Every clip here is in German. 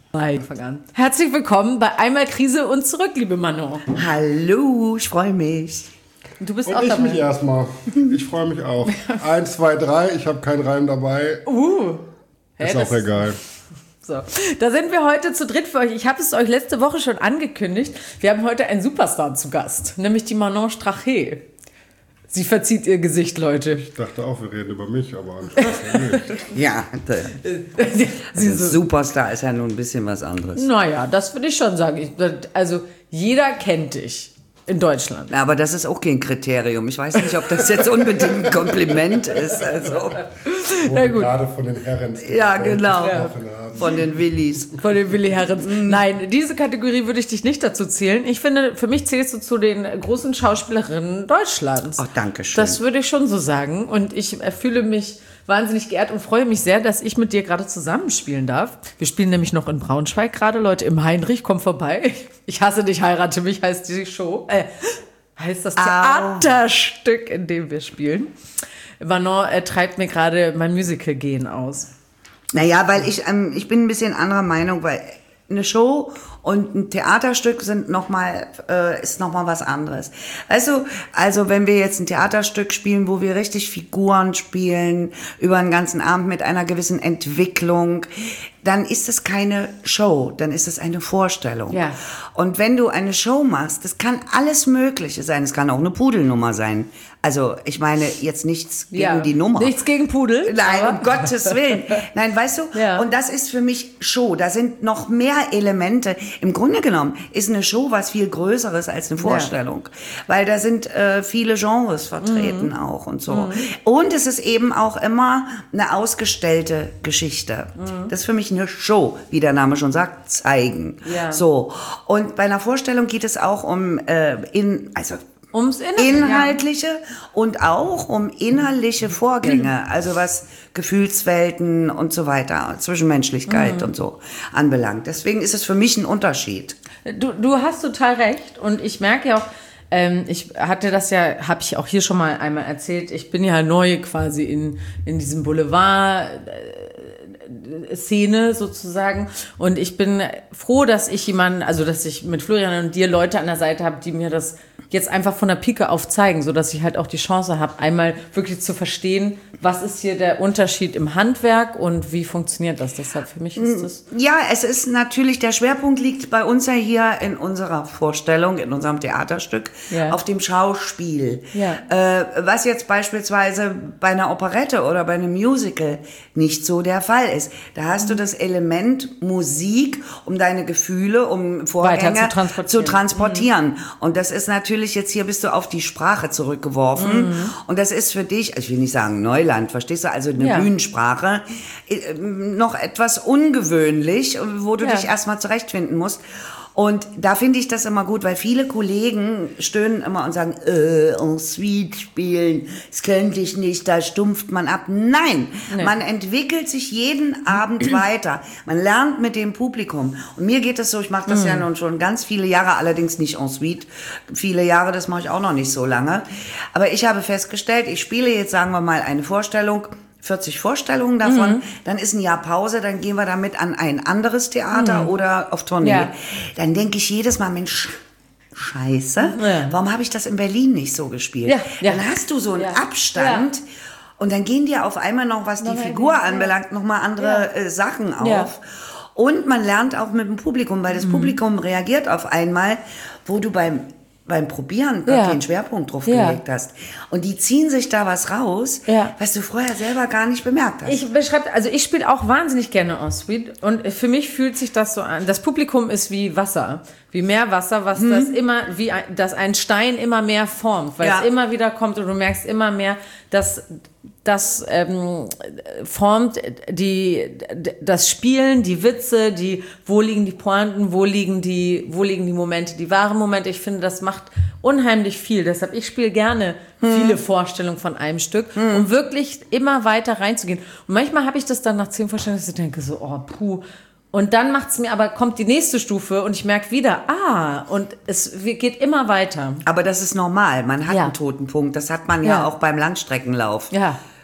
Anfang an. Herzlich willkommen bei Einmal Krise und zurück, liebe Manon. Hallo, ich freue mich. Du bist und auch ich dabei. mich erstmal. Ich freue mich auch. 1, 2, 3, ich habe keinen Reim dabei. Ist auch egal. So, da sind wir heute zu dritt für euch. Ich habe es euch letzte Woche schon angekündigt. Wir haben heute einen Superstar zu Gast, nämlich die Manon Strache. Sie verzieht ihr Gesicht, Leute. Ich dachte auch, wir reden über mich, aber anscheinend nicht. Ja, Superstar ist ja nun ein bisschen was anderes. Naja, das würde ich schon sagen. Also, jeder kennt dich in Deutschland. Aber das ist auch kein Kriterium. Ich weiß nicht, ob das jetzt unbedingt ein Kompliment ist. Also. Na gut. Gerade von den Herren. Ja, genau. Von den Willis. Von den Willi Herrens. Nein, diese Kategorie würde ich dich nicht dazu zählen. Ich finde, für mich zählst du zu den großen Schauspielerinnen Deutschlands. Ach, danke schön. Das würde ich schon so sagen. Und ich fühle mich wahnsinnig geehrt und freue mich sehr, dass ich mit dir gerade zusammenspielen darf. Wir spielen nämlich noch in Braunschweig gerade, Leute, im Heinrich. Komm vorbei. Ich hasse dich, heirate mich, heißt die Show. Heißt das Theaterstück, in dem wir spielen. Manon treibt mir gerade mein Musical-Gehen aus. Naja, weil ich bin ein bisschen anderer Meinung, weil eine Show und ein Theaterstück ist noch mal was anderes. Weißt du, also wenn wir jetzt ein Theaterstück spielen, wo wir richtig Figuren spielen, über einen ganzen Abend mit einer gewissen Entwicklung, dann ist es keine Show, dann ist es eine Vorstellung. Ja. Und wenn du eine Show machst, das kann alles Mögliche sein, es kann auch eine Pudelnummer sein. Also ich meine jetzt nichts gegen die Nummer. Nichts gegen Pudel. Nein, um Gottes Willen. Nein, weißt du, und das ist für mich Show. Da sind noch mehr Elemente. Im Grunde genommen ist eine Show was viel Größeres als eine Vorstellung. Weil da sind viele Genres vertreten auch und so. Und es ist eben auch immer eine ausgestellte Geschichte. Das ist für mich eine Show, wie der Name schon sagt, zeigen. Ja. So. Und bei einer Vorstellung geht es auch um Ums Inhaltliche und auch um innerliche Vorgänge, also was Gefühlswelten und so weiter, Zwischenmenschlichkeit und so anbelangt. Deswegen ist es für mich ein Unterschied. Du hast total recht und ich merke ja auch, ich hatte das ja, habe ich auch hier schon mal einmal erzählt, ich bin ja neu quasi in diesem Boulevard Szene sozusagen und ich bin froh, dass ich mit Florian und dir Leute an der Seite habe, die mir das jetzt einfach von der Pike auf zeigen, sodass ich halt auch die Chance habe, einmal wirklich zu verstehen, was ist hier der Unterschied im Handwerk und wie funktioniert das. Deshalb für mich ist das... Ja, es ist natürlich, der Schwerpunkt liegt bei uns ja hier in unserer Vorstellung, in unserem Theaterstück, auf dem Schauspiel. Ja. Was jetzt beispielsweise bei einer Operette oder bei einem Musical nicht so der Fall ist. Da hast du das Element Musik, um deine Gefühle, um Vorgänge zu transportieren. Und das ist natürlich jetzt hier bist du auf die Sprache zurückgeworfen. Und das ist für dich, ich will nicht sagen Neuland, verstehst du? Also eine Bühnensprache, noch etwas ungewöhnlich, wo du dich erstmal zurechtfinden musst. Und da finde ich das immer gut, weil viele Kollegen stöhnen immer und sagen, en suite spielen, das könnte ich nicht, da stumpft man ab. Nein, man entwickelt sich jeden Abend weiter. Man lernt mit dem Publikum. Und mir geht es so, ich mache das ja nun schon ganz viele Jahre, allerdings nicht en suite. Viele Jahre, das mache ich auch noch nicht so lange. Aber ich habe festgestellt, ich spiele jetzt, sagen wir mal, eine Vorstellung, 40 Vorstellungen davon, dann ist ein Jahr Pause, dann gehen wir damit an ein anderes Theater oder auf Tournee. Ja. Dann denke ich jedes Mal, Mensch, Scheiße, warum habe ich das in Berlin nicht so gespielt? Ja. Ja. Dann hast du so einen Abstand und dann gehen dir auf einmal noch, was die Figur anbelangt, nochmal andere Sachen auf. Ja. Und man lernt auch mit dem Publikum, weil das Publikum reagiert auf einmal, wo du beim Probieren den Schwerpunkt drauf gelegt hast. Und die ziehen sich da was raus, was du vorher selber gar nicht bemerkt hast. Ich spiele auch wahnsinnig gerne en suite und für mich fühlt sich das so an. Das Publikum ist wie Wasser, wie Meerwasser, was das ein Stein immer mehr formt, weil es immer wieder kommt und du merkst immer mehr, dass das formt das Spielen, die Witze, wo liegen die Pointen, wo liegen die Momente, die wahren Momente. Ich finde, das macht unheimlich viel. Deshalb, ich spiele gerne viele Vorstellungen von einem Stück, um wirklich immer weiter reinzugehen. Und manchmal habe ich das dann nach 10 Vorstellungen, dass ich denke so, oh, puh. Und dann kommt die nächste Stufe und ich merke wieder, und es geht immer weiter. Aber das ist normal. Man hat einen toten Punkt. Das hat man ja auch beim Langstreckenlauf. Ja.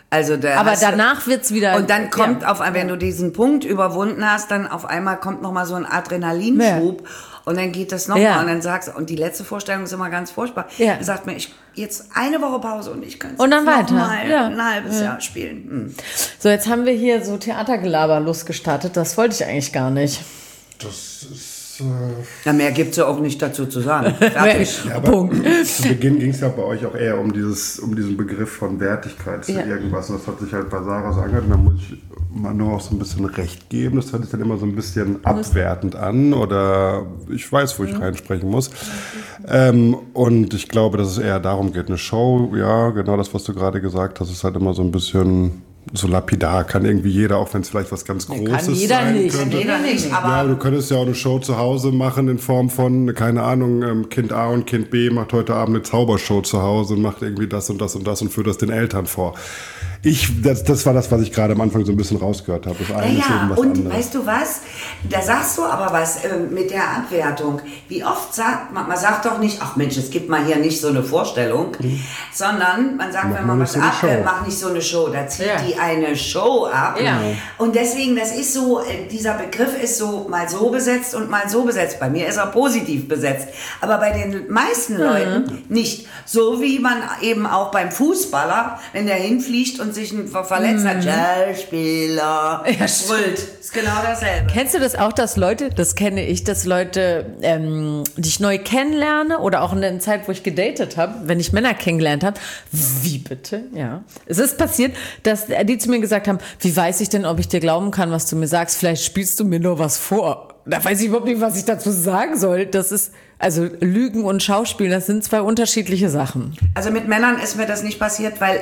Also aber danach wird's wieder... Und dann kommt wenn du diesen Punkt überwunden hast, dann auf einmal kommt nochmal so ein Adrenalinschub. Ja. Und dann geht das nochmal und dann sagst du, und die letzte Vorstellung ist immer ganz furchtbar. Ja. Sagt mir, jetzt eine Woche Pause und ich kann es nochmal ein halbes Jahr spielen. So, jetzt haben wir hier so Theatergelaber losgestartet. Das wollte ich eigentlich gar nicht. Das ist... Ja, mehr gibt es ja auch nicht dazu zu sagen. Fertig. Ja, Punkt. Zu Beginn ging es ja bei euch auch eher um diesen Begriff von Wertigkeit zu irgendwas. Und das hat sich halt bei Sarah so angehört. Und da muss ich mal nur auch so ein bisschen recht geben. Das hört sich dann immer so ein bisschen abwertend an. Oder ich weiß, wo ich reinsprechen muss. Und ich glaube, dass es eher darum geht. Eine Show, ja, genau das, was du gerade gesagt hast, ist halt immer so ein bisschen... So lapidar kann irgendwie jeder, auch wenn es vielleicht was ganz Großes sein könnte. Kann jeder nicht, aber... Ja, du könntest ja auch eine Show zu Hause machen in Form von, keine Ahnung, Kind A und Kind B macht heute Abend eine Zaubershow zu Hause und macht irgendwie das und das und das und führt das den Eltern vor. Das war das, was ich gerade am Anfang so ein bisschen rausgehört habe. Das eine ist eben was und anderes. Weißt du was? Da sagst du aber was mit der Abwertung. Wie oft sagt man sagt doch nicht, ach Mensch, es gibt mal hier nicht so eine Vorstellung, sondern man sagt, wenn man was mach nicht so eine Show, da zieht die eine Show ab. Ja. Und deswegen, das ist so, dieser Begriff ist so mal so besetzt und mal so besetzt. Bei mir ist er positiv besetzt. Aber bei den meisten Leuten nicht. So wie man eben auch beim Fußballer, wenn der hinfliegt und sich verletzt hat, Schauspieler, brüllt. Ist genau dasselbe. Kennst du das auch, dass Leute, das kenne ich, dass Leute, die ich neu kennenlerne oder auch in der Zeit, wo ich gedatet habe, wenn ich Männer kennengelernt habe, wie bitte? Ja. Es ist passiert, dass die zu mir gesagt haben, wie weiß ich denn, ob ich dir glauben kann, was du mir sagst? Vielleicht spielst du mir nur was vor. Da weiß ich überhaupt nicht, was ich dazu sagen soll. Das ist, also Lügen und Schauspiel, das sind zwei unterschiedliche Sachen. Also mit Männern ist mir das nicht passiert, weil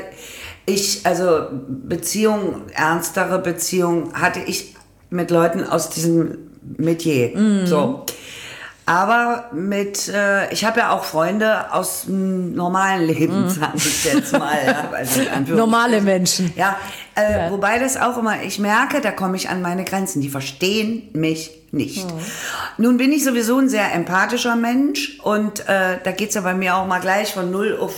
ernstere Beziehungen hatte ich mit Leuten aus diesem Metier. So. Aber ich habe ja auch Freunde aus dem normalen Leben, sage ich jetzt mal. Also normale Menschen. Ja, wobei das auch immer, ich merke, da komme ich an meine Grenzen. Die verstehen mich nicht. Nun bin ich sowieso ein sehr empathischer Mensch und da geht es ja bei mir auch mal gleich von 0 auf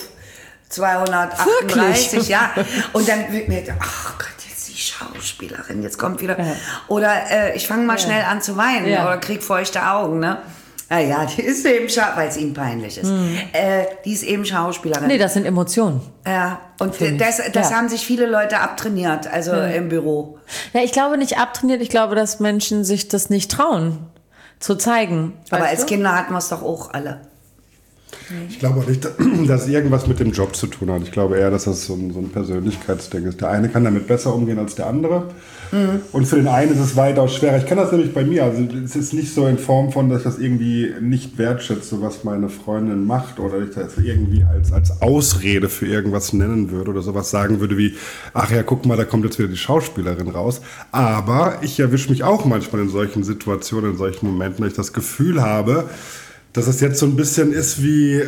238, wirklich? Ja. Und dann wird mir gedacht, ach Gott, jetzt die Schauspielerin, jetzt kommt wieder. Ja. Oder ich fange mal schnell an zu weinen oder krieg feuchte Augen, ne? Ja, die ist eben weil es ihm peinlich ist. Die ist eben Schauspielerin. Nee, das sind Emotionen. Ja, und das haben sich viele Leute abtrainiert, also im Büro. Ja, ich glaube nicht abtrainiert, ich glaube, dass Menschen sich das nicht trauen, zu zeigen. Aber als Kinder hatten wir es doch auch alle. Ich glaube auch nicht, dass es irgendwas mit dem Job zu tun hat. Ich glaube eher, dass das so ein Persönlichkeitsding ist. Der eine kann damit besser umgehen als der andere. Und für den einen ist es weitaus schwerer. Ich kenne das nämlich bei mir. Also es ist nicht so in Form von, dass ich das irgendwie nicht wertschätze, was meine Freundin macht oder ich das irgendwie als Ausrede für irgendwas nennen würde oder sowas sagen würde wie, ach ja, guck mal, da kommt jetzt wieder die Schauspielerin raus. Aber ich erwische mich auch manchmal in solchen Situationen, in solchen Momenten, dass ich das Gefühl habe, dass es jetzt so ein bisschen ist wie,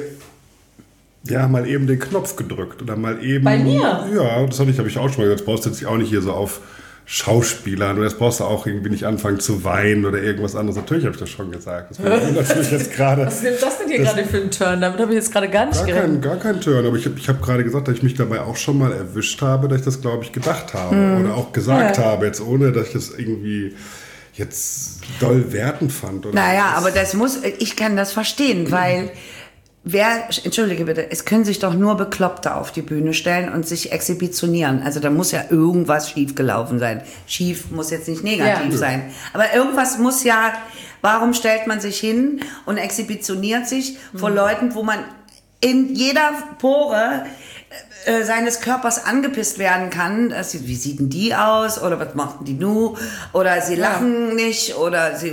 ja, mal eben den Knopf gedrückt oder mal eben... Bei mir? Ja, das habe ich auch schon mal gesagt. Jetzt brauchst du jetzt auch nicht hier so auf Schauspielern oder jetzt brauchst du auch irgendwie nicht anfangen zu weinen oder irgendwas anderes. Natürlich habe ich das schon gesagt. Das natürlich jetzt gerade... Was ist das denn hier gerade für einen Turn? Damit habe ich jetzt gerade gar nicht gerechnet. Gar kein Turn, aber ich hab gerade gesagt, dass ich mich dabei auch schon mal erwischt habe, dass ich das, glaube ich, gedacht habe oder auch gesagt habe, jetzt ohne, dass ich das irgendwie... jetzt doll wertend fand. Oder naja, aber ich kann das verstehen, weil entschuldige bitte, es können sich doch nur Bekloppte auf die Bühne stellen und sich exhibitionieren. Also da muss ja irgendwas schiefgelaufen sein. Schief muss jetzt nicht negativ sein. Aber irgendwas muss ja, warum stellt man sich hin und exhibitioniert sich vor Leuten, wo man in jeder Pore seines Körpers angepisst werden kann. Wie sieht denn die aus? Oder was macht die nu? Oder sie lachen nicht? Oder sie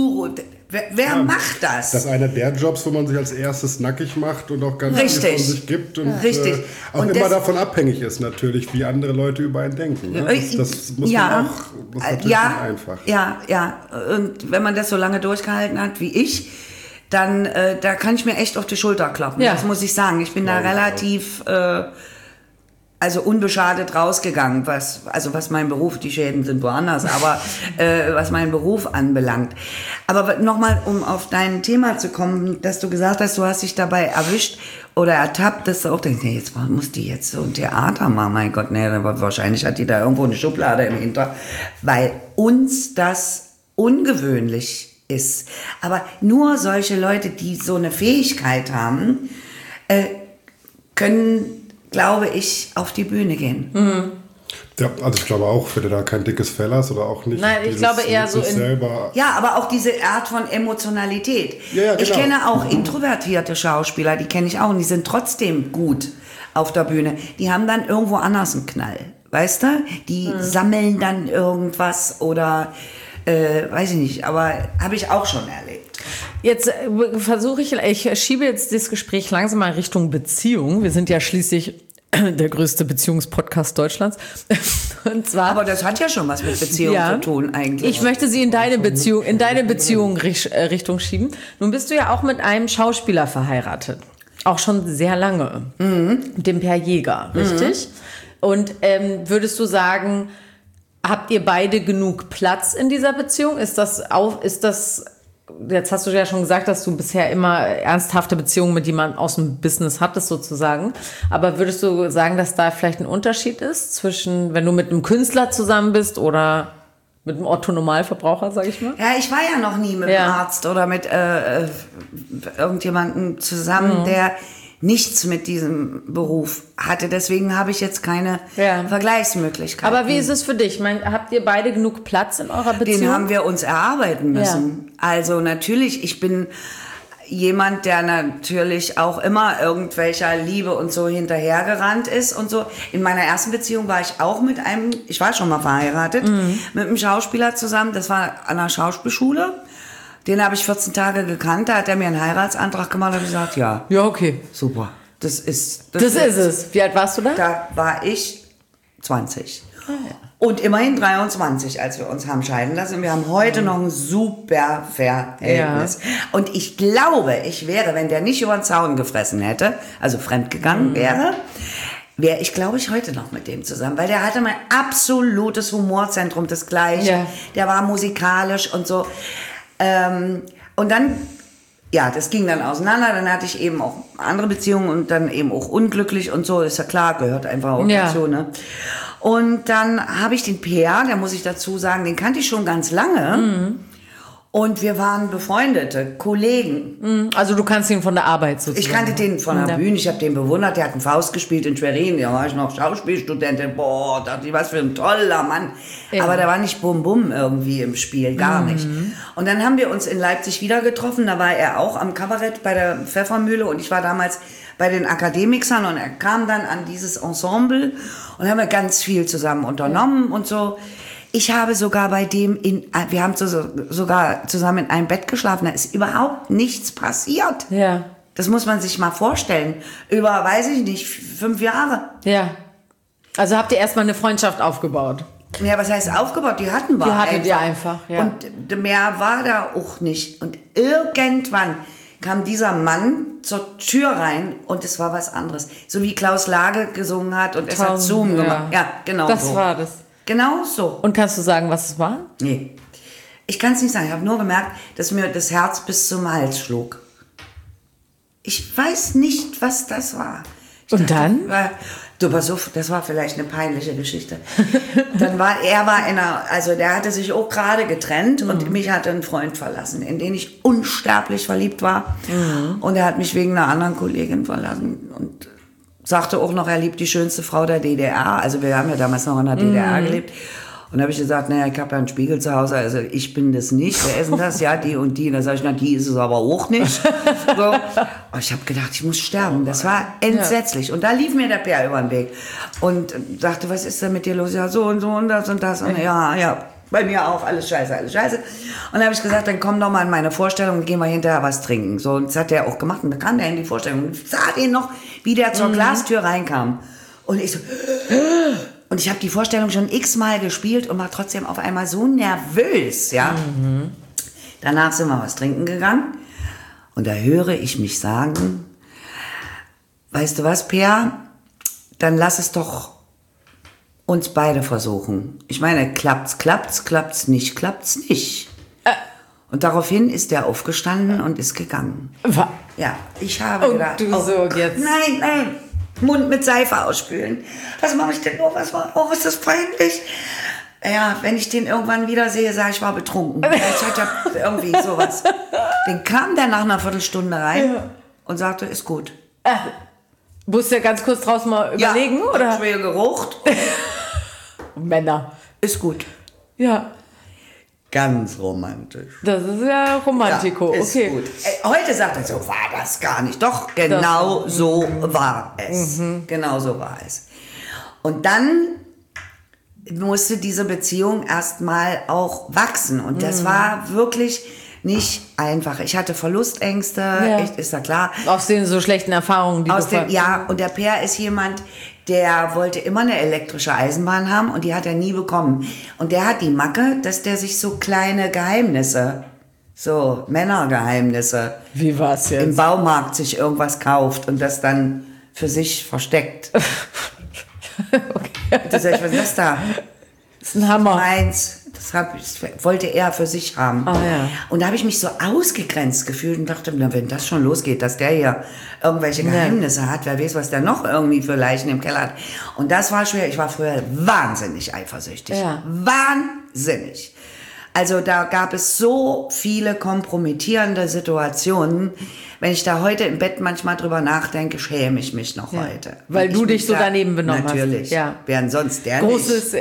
Wer macht das? Das ist einer der Jobs, wo man sich als erstes nackig macht und auch ganz viel von sich gibt. Und auch und immer davon abhängig ist natürlich, wie andere Leute über einen denken. Ne? Das muss man auch, das ist natürlich nicht einfach. Ja. Und wenn man das so lange durchgehalten hat wie ich, dann da kann ich mir echt auf die Schulter klappen. Ja. Das muss ich sagen. Ich bin da relativ unbeschadet rausgegangen, was mein Beruf, die Schäden sind woanders, aber was meinen Beruf anbelangt. Aber nochmal, um auf dein Thema zu kommen, dass du gesagt hast, du hast dich dabei erwischt oder ertappt, dass du auch denkst, nee, jetzt muss die jetzt so ein Theater machen. Mein Gott, nee, wahrscheinlich hat die da irgendwo eine Schublade im Hinter, weil uns das ungewöhnlich ist. Aber nur solche Leute, die so eine Fähigkeit haben, können, glaube ich, auf die Bühne gehen. Mhm. Ja, also ich glaube auch, wenn du da kein dickes Fell hast oder auch nicht. Nein, ich glaube eher so selber. Ja, aber auch diese Art von Emotionalität. Ja, genau. Ich kenne auch introvertierte Schauspieler, die kenne ich auch und die sind trotzdem gut auf der Bühne. Die haben dann irgendwo anders einen Knall, weißt du? Die sammeln dann irgendwas oder weiß ich nicht, aber habe ich auch schon erlebt. Jetzt versuche ich schiebe jetzt das Gespräch langsam mal Richtung Beziehung. Wir sind ja schließlich der größte Beziehungspodcast Deutschlands. Und zwar, aber das hat ja schon was mit Beziehung zu tun eigentlich. Ich möchte sie in deine Beziehung Richtung schieben. Nun bist du ja auch mit einem Schauspieler verheiratet. Auch schon sehr lange. Mit dem Per Jäger, richtig? Und würdest du sagen, habt ihr beide genug Platz in dieser Beziehung? Ist das, jetzt hast du ja schon gesagt, dass du bisher immer ernsthafte Beziehungen mit jemandem aus dem Business hattest sozusagen. Aber würdest du sagen, dass da vielleicht ein Unterschied ist zwischen, wenn du mit einem Künstler zusammen bist oder mit einem Otto-Normalverbraucher, sag ich mal? Ja, ich war ja noch nie mit einem Arzt oder mit irgendjemandem zusammen, der nichts mit diesem Beruf hatte. Deswegen habe ich jetzt keine Vergleichsmöglichkeiten. Aber wie ist es für dich? Habt ihr beide genug Platz in eurer Beziehung? Den haben wir uns erarbeiten müssen. Ja. Also natürlich, ich bin jemand, der natürlich auch immer irgendwelcher Liebe und so hinterhergerannt ist und so. In meiner ersten Beziehung war ich auch ich war schon mal verheiratet, mit einem Schauspieler zusammen. Das war an einer Schauspielschule. Den habe ich 14 Tage gekannt, da hat er mir einen Heiratsantrag gemacht und habe gesagt, ja. Ja, okay. Super. Das ist es. Wie alt warst du da? Da war ich 20. Ah, ja. Und immerhin 23, als wir uns haben scheiden lassen. Und wir haben heute noch ein super Verhältnis. Ja. Und ich glaube, ich wäre, wenn der nicht über den Zaun gefressen hätte, also fremdgegangen wäre ich, glaube ich, heute noch mit dem zusammen. Weil der hatte mein absolutes Humorzentrum, das Gleiche. Ja. Der war musikalisch und so. Und dann, das ging dann auseinander. Dann hatte ich eben auch andere Beziehungen und dann eben auch unglücklich und so. Ist ja klar, gehört einfach auch dazu, ne? Und dann habe ich den Peer, der muss ich dazu sagen, den kannte ich schon ganz lange. Und wir waren befreundete Kollegen. Also du kannst ihn von der Arbeit sozusagen. Ich kannte den von der Bühne, ich habe den bewundert. Der hat einen Faust gespielt in Schwerin, da war ich noch Schauspielstudentin. Boah, dachte ich, was für ein toller Mann. Ja. Aber der war nicht bum-bum irgendwie im Spiel, gar nicht. Und dann haben wir uns in Leipzig wieder getroffen. Da war er auch am Kabarett bei der Pfeffermühle und ich war damals bei den Akademikern und er kam dann an dieses Ensemble und haben wir ganz viel zusammen unternommen und so. Ich habe sogar bei dem wir haben sogar zusammen in einem Bett geschlafen, da ist überhaupt nichts passiert. Ja. Das muss man sich mal vorstellen. Über, weiß ich nicht, 5 Jahre. Ja. Also habt ihr erstmal eine Freundschaft aufgebaut? Ja, was heißt aufgebaut? Die hatten wir einfach. Die hattet ihr einfach, ja. Und mehr war da auch nicht. Und irgendwann kam dieser Mann zur Tür rein und es war was anderes. So wie Klaus Lage gesungen hat und es hat Zoom gemacht. Ja, genau das so. war das. Genau so. Und kannst du sagen, was es war? Nee. Ich kann es nicht sagen. Ich habe nur gemerkt, dass mir das Herz bis zum Hals schlug. Ich weiß nicht, was das war. Und dann? Das war vielleicht eine peinliche Geschichte. Dann der hatte sich auch gerade getrennt und mich hatte ein Freund verlassen, in den ich unsterblich verliebt war. Und er hat mich wegen einer anderen Kollegin verlassen und sagte auch noch, er liebt die schönste Frau der DDR. Also wir haben ja damals noch in der DDR gelebt. Und da habe ich gesagt, naja, ich habe ja einen Spiegel zu Hause, also ich bin das nicht. Wer ist denn das? Ja, die und die. Und da sage ich, na, die ist es aber auch nicht. So. Und ich habe gedacht, ich muss sterben. Das war entsetzlich. Und da lief mir der Peer über den Weg. Und dachte, was ist denn mit dir los? Ja, so und so und das und das. Und ja, bei mir auch, alles scheiße, alles scheiße. Und dann habe ich gesagt, dann komm doch mal in meine Vorstellung und gehen wir hinterher was trinken. So, und das hat der auch gemacht. Und dann kam der in die Vorstellung und sah den noch, wie der zur Glastür reinkam. Und ich so... Und ich habe die Vorstellung schon x-mal gespielt und war trotzdem auf einmal so nervös, ja. Danach sind wir was trinken gegangen und da höre ich mich sagen, weißt du was, Peer, dann lass es doch uns beide versuchen. Ich meine, klappt's nicht. Und daraufhin ist er aufgestanden und ist gegangen. Ja, ich habe gedacht, jetzt. Nein, Mund mit Seife ausspülen. Was mache ich denn nur? Ist das peinlich? Ja, wenn ich den irgendwann wiedersehe, sage ich, war betrunken. Ich hatte irgendwie sowas. Den kam der nach einer Viertelstunde rein und sagte, ist gut. Musst du ja ganz kurz draußen mal überlegen, oder? Schwer gerucht. Männer. Ist gut. Ja. Ganz romantisch. Das ist ja Romantiko, ist okay. Gut. Heute sagt er, so war das gar nicht. Doch, genau so war es. Genau so war es. Und dann musste diese Beziehung erstmal auch wachsen. Und das war wirklich nicht einfach. Ich hatte Verlustängste, ist ja klar. Aus den so schlechten Erfahrungen, die und der Per ist jemand, der wollte immer eine elektrische Eisenbahn haben und die hat er nie bekommen. Und der hat die Macke, dass der sich so kleine Geheimnisse, so Männergeheimnisse, wie war's jetzt? Im Baumarkt sich irgendwas kauft und das dann für sich versteckt. Okay. Was ist das da? Das ist ein Hammer. Meins. Das wollte er für sich haben. Ja. Und da habe ich mich so ausgegrenzt gefühlt und dachte, na, wenn das schon losgeht, dass der hier irgendwelche Geheimnisse hat, wer weiß, was der noch irgendwie für Leichen im Keller hat. Und das war schwer. Ich war früher wahnsinnig eifersüchtig. Ja. Wahnsinnig. Also da gab es so viele kompromittierende Situationen. Wenn ich da heute im Bett manchmal drüber nachdenke, schäme ich mich noch heute. Weil du dich so daneben benommen hast. Natürlich. Ja. Während sonst der Großes.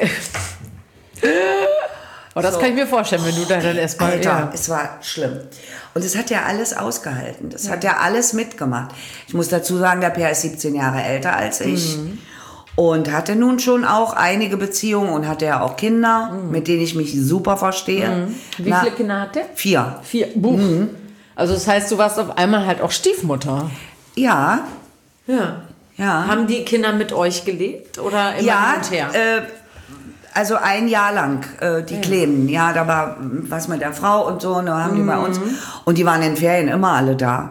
Oh, das kann ich mir vorstellen, wenn du da dann erstmal... Alter, es war schlimm. Und es hat ja alles ausgehalten. Das hat ja alles mitgemacht. Ich muss dazu sagen, der Per ist 17 Jahre älter als ich. Und hatte nun schon auch einige Beziehungen und hatte ja auch Kinder, mit denen ich mich super verstehe. Wie viele Kinder hat der? 4. 4. Also das heißt, du warst auf einmal halt auch Stiefmutter. Ja. Ja. Haben die Kinder mit euch gelebt oder immer hin und her? Also ein Jahr lang, die Kleinen, da war was mit der Frau und so, und da haben die bei uns, und die waren in Ferien immer alle da.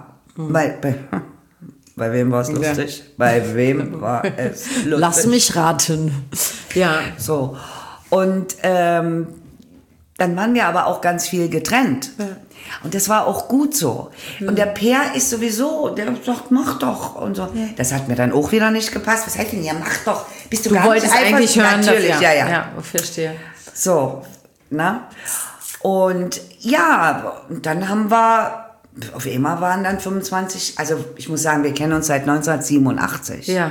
Bei wem war es lustig? Bei wem war es lustig? Lass mich raten. Ja. So. Und dann waren wir aber auch ganz viel getrennt. Ja. Und das war auch gut so. Und der Per ist sowieso, der sagt, mach doch. Und so. Ja. Das hat mir dann auch wieder nicht gepasst. Was heißt denn, ja, mach doch. Bist du gar wolltest nicht eigentlich hören? Natürlich, ja. Ja, verstehe. So, na? Und dann haben wir, auf einmal waren dann 25, also ich muss sagen, wir kennen uns seit 1987. Ja.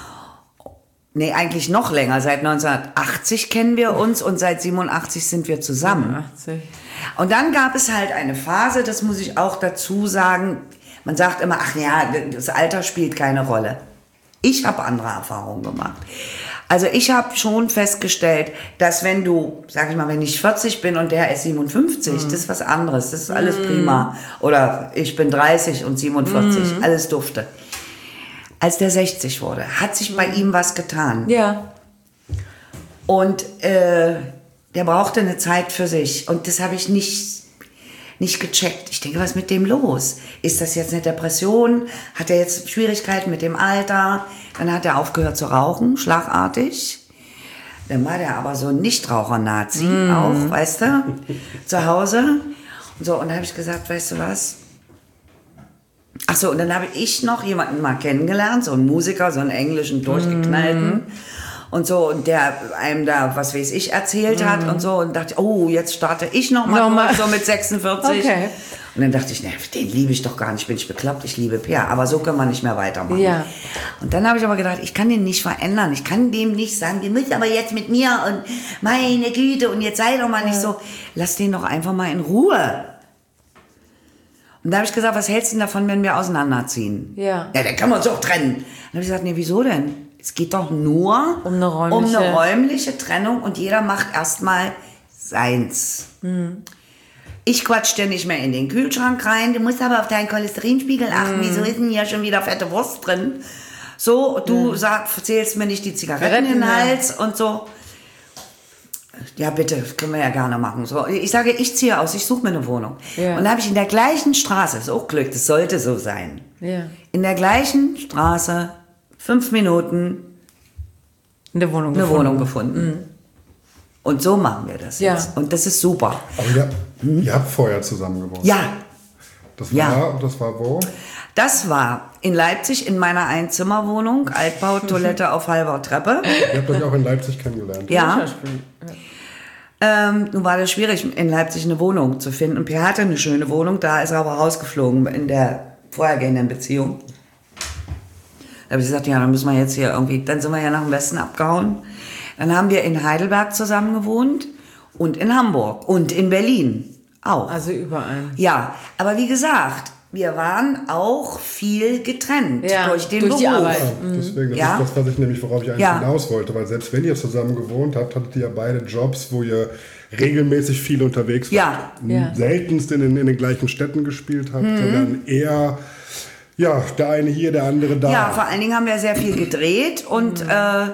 Nee, eigentlich noch länger. Seit 1980 kennen wir uns und seit 87 sind wir zusammen. 87. Und dann gab es halt eine Phase, das muss ich auch dazu sagen, man sagt immer, ach ja, das Alter spielt keine Rolle. Ich habe andere Erfahrungen gemacht. Also ich habe schon festgestellt, dass wenn du, sag ich mal, wenn ich 40 bin und der ist 57, das ist was anderes, das ist alles prima. Oder ich bin 30 und 47, alles dufte. Als der 60 wurde, hat sich bei ihm was getan. Ja. Und der brauchte eine Zeit für sich. Und das habe ich nicht gecheckt. Ich denke, was ist mit dem los? Ist das jetzt eine Depression? Hat er jetzt Schwierigkeiten mit dem Alter? Dann hat er aufgehört zu rauchen, schlagartig. Dann war der aber so ein Nichtraucher-Nazi auch, weißt du, zu Hause. Und so, und dann habe ich gesagt, weißt du was? Ach so, und dann habe ich noch jemanden mal kennengelernt, so einen Musiker, so einen englischen Durchgeknallten. Und so, und der einem da, was weiß ich, erzählt hat und so. Und dachte, oh, jetzt starte ich noch mal so mit 46. Okay. Und dann dachte ich, ne, den liebe ich doch gar nicht, bin ich bekloppt, ich liebe Per. Aber so können wir nicht mehr weitermachen. Ja. Und dann habe ich aber gedacht, ich kann den nicht verändern. Ich kann dem nicht sagen, du musst aber jetzt mit mir und meine Güte und jetzt sei doch mal nicht so. Lass den doch einfach mal in Ruhe. Und da habe ich gesagt, was hältst du denn davon, wenn wir auseinanderziehen? Ja. Ja, dann können wir uns auch trennen. Dann habe ich gesagt, nee, wieso denn? Es geht doch nur um eine räumliche Trennung und jeder macht erstmal seins. Ich quatsch dir nicht mehr in den Kühlschrank rein, du musst aber auf deinen Cholesterinspiegel achten, wieso ist denn hier schon wieder fette Wurst drin? So, du zählst mir nicht die Zigaretten in den Hals und so. Ja, bitte, können wir ja gerne machen. So, ich sage, ich ziehe aus, ich suche mir eine Wohnung. Ja. Und da habe ich in der gleichen Straße, ist auch Glück, das sollte so sein, in der gleichen Straße 5 Minuten eine Wohnung gefunden. Und so machen wir das jetzt. Und das ist super. Aber ihr habt vorher zusammen gewohnt? Ja. Das war wo? Das war in Leipzig in meiner Einzimmerwohnung, Altbau, Toilette auf halber Treppe. Ihr habt euch auch in Leipzig kennengelernt? Ja. Nun war das schwierig, in Leipzig eine Wohnung zu finden. Und Pierre hatte eine schöne Wohnung, da ist er aber rausgeflogen in der vorhergehenden Beziehung. Da habe ich gesagt, ja, dann müssen wir jetzt hier irgendwie, dann sind wir ja nach dem Westen abgehauen. Dann haben wir in Heidelberg zusammen gewohnt und in Hamburg und in Berlin auch. Also überall. Ja, aber wie gesagt, wir waren auch viel getrennt durch den Beruf. Die Arbeit. Ja, deswegen, das ist das, was ich nämlich, worauf ich eigentlich hinaus wollte. Weil selbst wenn ihr zusammen gewohnt habt, hattet ihr ja beide Jobs, wo ihr regelmäßig viel unterwegs wart. Seltenst in den gleichen Städten gespielt habt, sondern eher, der eine hier, der andere da. Ja, vor allen Dingen haben wir sehr viel gedreht und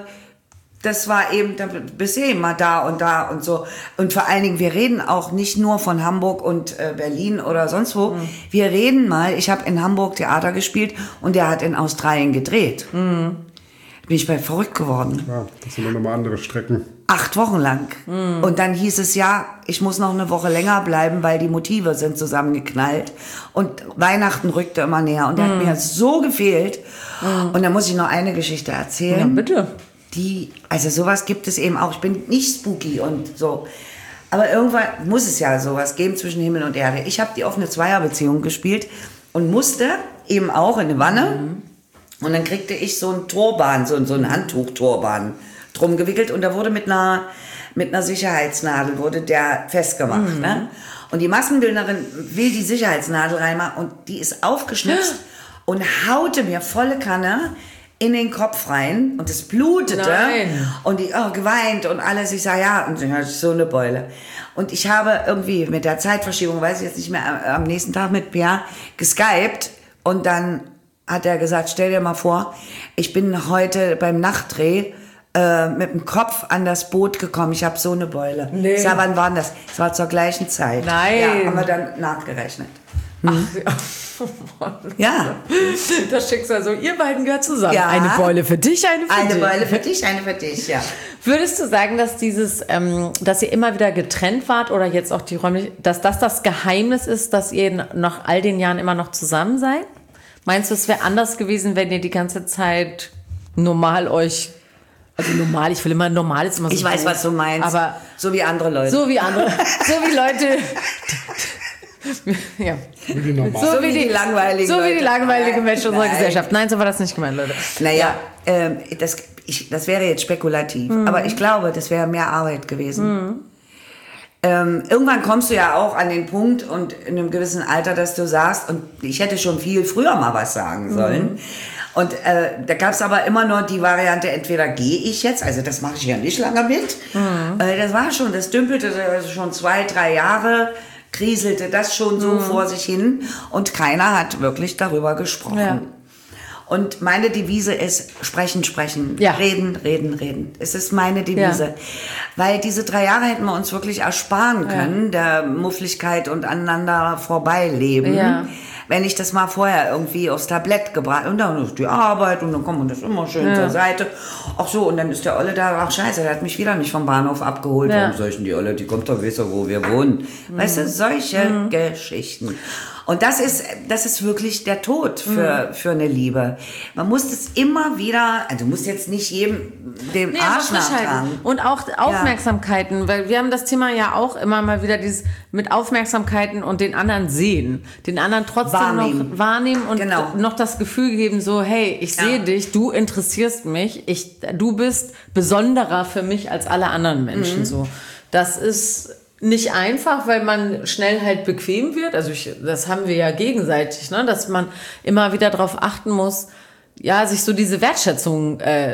das war eben, da bist du immer da und so. Und vor allen Dingen, wir reden auch nicht nur von Hamburg und Berlin oder sonst wo. Wir reden mal, ich habe in Hamburg Theater gespielt und der hat in Australien gedreht. Bin ich bei verrückt geworden. Ja, das sind dann nochmal andere Strecken. 8 Wochen lang. Und dann hieß es ich muss noch eine Woche länger bleiben, weil die Motive sind zusammengeknallt. Und Weihnachten rückte immer näher. Und der hat mir so gefehlt. Und da muss ich noch eine Geschichte erzählen. Ja, bitte. Also sowas gibt es eben auch. Ich bin nicht spooky und so. Aber irgendwann muss es ja sowas geben zwischen Himmel und Erde. Ich habe die offene Zweierbeziehung gespielt und musste eben auch in eine Wanne. Und dann kriegte ich so ein Turban, so ein Handtuch-Turban drum gewickelt. Und da wurde mit einer Sicherheitsnadel wurde der festgemacht. Ne? Und die Maskenbildnerin will die Sicherheitsnadel reinmachen und die ist aufgeschnitzt und haute mir volle Kanne in den Kopf rein und es blutete. Nein. Und die geweint und alles. Ich sage, und ich hatte so eine Beule. Und ich habe irgendwie mit der Zeitverschiebung, weiß ich jetzt nicht mehr, am nächsten Tag mit Pierre geskypt und dann hat er gesagt, stell dir mal vor, ich bin heute beim Nachtdreh mit dem Kopf an das Boot gekommen. Ich habe so eine Beule. Nee. Ich sag, wann war das? Es war zur gleichen Zeit. Nein. Ja, haben wir dann nachgerechnet. Oh Mann. Ja. Das Schicksal so, ihr beiden gehört zusammen. Ja. Eine Beule für dich, eine für dich. Eine Beule für dich, eine für dich, ja. Würdest du sagen, dass dass ihr immer wieder getrennt wart oder jetzt auch die räumlich, dass das Geheimnis ist, dass ihr nach all den Jahren immer noch zusammen seid? Meinst du, es wäre anders gewesen, wenn ihr die ganze Zeit normal euch, also normal, ich will immer, normal ist immer so. Ich weiß, was du meinst. Aber so wie andere Leute. so wie Leute. Ja. Wie die normalen. So wie die langweiligen So wie die langweiligen Menschen unserer Nein. Gesellschaft. Nein, so war das nicht gemeint, Leute. Naja, das wäre jetzt spekulativ, aber ich glaube, das wäre mehr Arbeit gewesen. Irgendwann kommst du ja auch an den Punkt und in einem gewissen Alter, dass du sagst, und ich hätte schon viel früher mal was sagen sollen. Und da gab es aber immer nur die Variante, entweder gehe ich jetzt, also das mache ich ja nicht lange mit. Das war schon, das dümpelte schon 2-3 Jahre, kriselte das schon so vor sich hin und keiner hat wirklich darüber gesprochen. Ja. Und meine Devise ist sprechen, sprechen, reden, reden, reden. Es ist meine Devise. Ja. Weil diese 3 Jahre hätten wir uns wirklich ersparen können, der Muffligkeit und aneinander vorbeileben. Ja. Wenn ich das mal vorher irgendwie aufs Tablett gebracht und dann ist die Arbeit und dann kommt man das immer schön zur Seite. Ach so, und dann ist der Olle da, ach scheiße, der hat mich wieder nicht vom Bahnhof abgeholt. Warum soll ich denn die Olle, die kommt doch wissen, wo wir wohnen. Weißt du, solche Geschichten. Und das ist wirklich der Tod für eine Liebe. Man muss das immer wieder, also du musst jetzt nicht jedem den Arsch nachtragen. Und auch Aufmerksamkeiten, weil wir haben das Thema ja auch immer mal wieder dieses mit Aufmerksamkeiten und den anderen sehen. Den anderen trotzdem noch wahrnehmen und noch das Gefühl geben, so, hey, ich sehe dich, du interessierst mich, du bist besonderer für mich als alle anderen Menschen. So. Das ist nicht einfach, weil man schnell halt bequem wird. Also das haben wir ja gegenseitig, ne? Dass man immer wieder darauf achten muss, ja, sich so diese Wertschätzung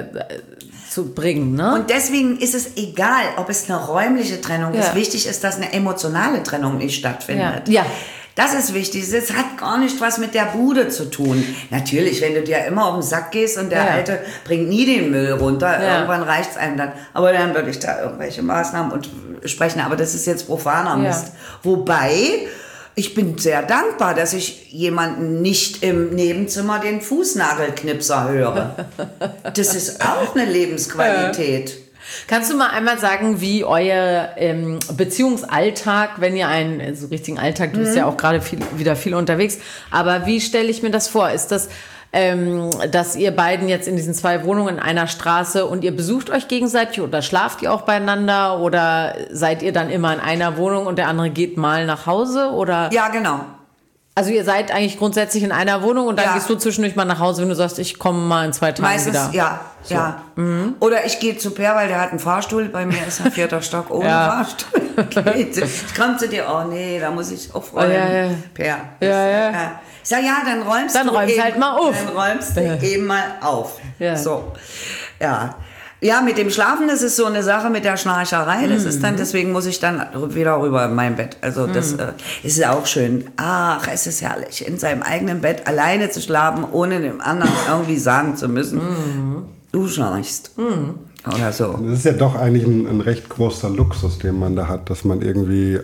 zu bringen. Ne? Und deswegen ist es egal, ob es eine räumliche Trennung ist. Wichtig ist, dass eine emotionale Trennung nicht stattfindet. Ja. Das ist wichtig. Es hat gar nicht was mit der Bude zu tun. Natürlich, wenn du dir immer auf den Sack gehst und der Alte bringt nie den Müll runter, irgendwann reicht es einem dann. Aber dann würde ich da irgendwelche Maßnahmen sprechen. Aber das ist jetzt profaner Mist. Wobei, ich bin sehr dankbar, dass ich jemanden nicht im Nebenzimmer den Fußnagelknipser höre. Das ist auch eine Lebensqualität. Kannst du mal einmal sagen, wie euer Beziehungsalltag, wenn ihr einen so richtigen Alltag, du bist ja auch gerade wieder viel unterwegs, aber wie stelle ich mir das vor? Ist das, dass ihr beiden jetzt in diesen 2 Wohnungen in einer Straße und ihr besucht euch gegenseitig oder schlaft ihr auch beieinander oder seid ihr dann immer in einer Wohnung und der andere geht mal nach Hause? Oder? Ja, genau. Also ihr seid eigentlich grundsätzlich in einer Wohnung und dann gehst du zwischendurch mal nach Hause, wenn du sagst, ich komme mal in 2 Tagen meistens, wieder. Ja, so. Ja. Oder ich gehe zu Per, weil der hat einen Fahrstuhl. Bei mir ist ein 4. Stock ohne Fahrstuhl. Ich komme zu dir, oh nee, da muss ich aufräumen. Per. Ja. Ich sag, ja, dann räumst du halt mal auf. Dann räumst du eben mal auf. Ja. So, ja. Ja, mit dem Schlafen, das ist so eine Sache mit der Schnarcherei. Das ist dann, deswegen muss ich dann wieder rüber in mein Bett. Also das ist auch schön. Ach, es ist herrlich, in seinem eigenen Bett alleine zu schlafen, ohne dem anderen irgendwie sagen zu müssen, du schnarchst. Oder so. Das ist ja doch eigentlich ein recht großer Luxus, den man da hat, dass man irgendwie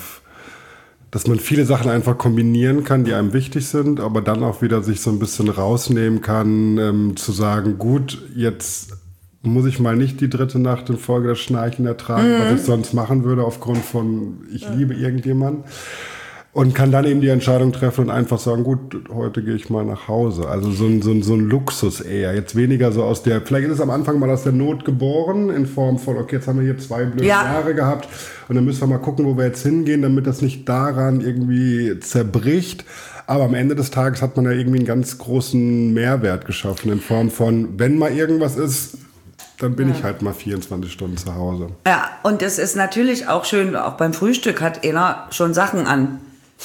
dass man viele Sachen einfach kombinieren kann, die einem wichtig sind, aber dann auch wieder sich so ein bisschen rausnehmen kann, zu sagen, gut, jetzt muss ich mal nicht die 3. Nacht in Folge das Schnarchen ertragen, was ich sonst machen würde aufgrund von, ich liebe irgendjemanden. Und kann dann eben die Entscheidung treffen und einfach sagen, gut, heute gehe ich mal nach Hause. Also so ein Luxus eher. Jetzt weniger so vielleicht ist es am Anfang mal aus der Not geboren, in Form von, okay, jetzt haben wir hier 2 blöde Jahre gehabt und dann müssen wir mal gucken, wo wir jetzt hingehen, damit das nicht daran irgendwie zerbricht. Aber am Ende des Tages hat man ja irgendwie einen ganz großen Mehrwert geschaffen, in Form von, wenn mal irgendwas ist, dann bin ich halt mal 24 Stunden zu Hause. Ja, und es ist natürlich auch schön, auch beim Frühstück hat einer schon Sachen an.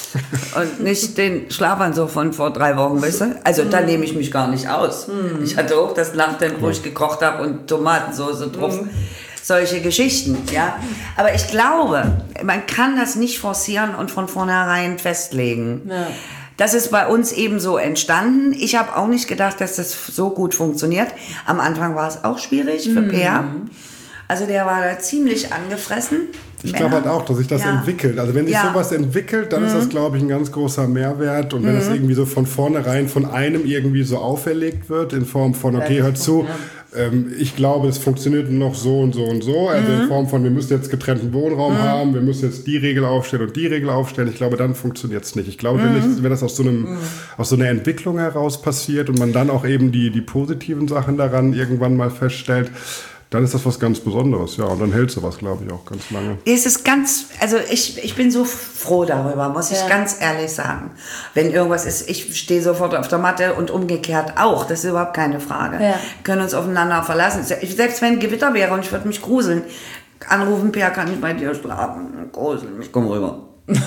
Und nicht den Schlafanzug von vor 3 Wochen, weißt du? Also da nehme ich mich gar nicht aus. Ich hatte auch das Nachthemd, wo ich gekocht habe und Tomatensauce drauf. Solche Geschichten, ja. Aber ich glaube, man kann das nicht forcieren und von vornherein festlegen. Ja. Das ist bei uns eben so entstanden. Ich habe auch nicht gedacht, dass das so gut funktioniert. Am Anfang war es auch schwierig für Per. Also der war da ziemlich angefressen. Ich glaube halt auch, dass sich das entwickelt. Also wenn sich sowas entwickelt, dann ist das, glaube ich, ein ganz großer Mehrwert. Und wenn das irgendwie so von vornherein von einem irgendwie so auferlegt wird, in Form von, okay, hör zu, ich glaube, es funktioniert noch so und so und so. Also in Form von, wir müssen jetzt getrennten Wohnraum haben, wir müssen jetzt die Regel aufstellen und die Regel aufstellen. Ich glaube, dann funktioniert es nicht. Ich glaube, wenn das aus so einer Entwicklung heraus passiert und man dann auch eben die positiven Sachen daran irgendwann mal feststellt, dann ist das was ganz Besonderes, ja. Und dann hält sowas, glaube ich, auch ganz lange. Es ist also ich bin so froh darüber, muss ich ganz ehrlich sagen. Wenn irgendwas ist, ich stehe sofort auf der Matte und umgekehrt auch. Das ist überhaupt keine Frage. Ja. Wir können uns aufeinander verlassen. Selbst wenn Gewitter wäre und ich würde mich gruseln, anrufen, Per, kann ich bei dir schlafen? Gruseln, ich komme rüber.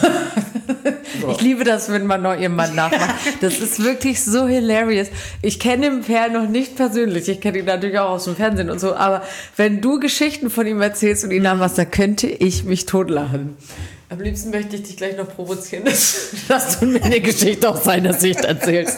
So. Ich liebe das, wenn man noch ihrem Mann nachmacht. Das ist wirklich so hilarious. Ich kenne den Per noch nicht persönlich. Ich kenne ihn natürlich auch aus dem Fernsehen und so. Aber wenn du Geschichten von ihm erzählst und ihn nachmachst, da könnte ich mich totlachen. Am liebsten möchte ich dich gleich noch provozieren, dass du mir eine Geschichte aus seiner Sicht erzählst.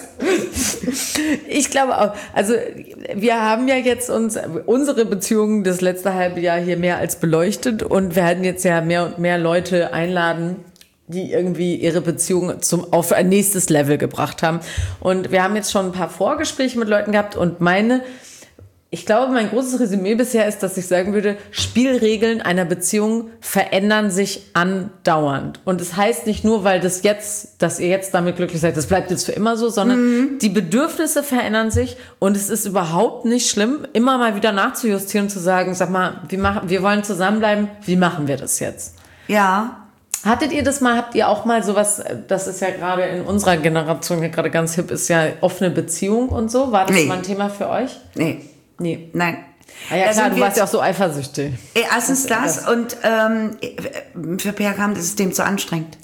Ich glaube auch, also wir haben ja jetzt unsere Beziehungen das letzte halbe Jahr hier mehr als beleuchtet und werden jetzt ja mehr und mehr Leute einladen, die irgendwie ihre Beziehung auf ein nächstes Level gebracht haben. Und wir haben jetzt schon ein paar Vorgespräche mit Leuten gehabt und ich glaube, mein großes Resümee bisher ist, dass ich sagen würde, Spielregeln einer Beziehung verändern sich andauernd. Und das heißt nicht nur, weil dass ihr jetzt damit glücklich seid, das bleibt jetzt für immer so, sondern die Bedürfnisse verändern sich und es ist überhaupt nicht schlimm, immer mal wieder nachzujustieren und zu sagen, sag mal, wir wollen zusammenbleiben, wie machen wir das jetzt? Ja. Habt ihr auch mal sowas, das ist ja gerade in unserer Generation hier gerade ganz hip, ist ja offene Beziehung und so. War das mal ein Thema für euch? Nee, nein. Ah ja, klar, du warst ja auch so eifersüchtig. Erstens das und für Per kam das System zu anstrengend.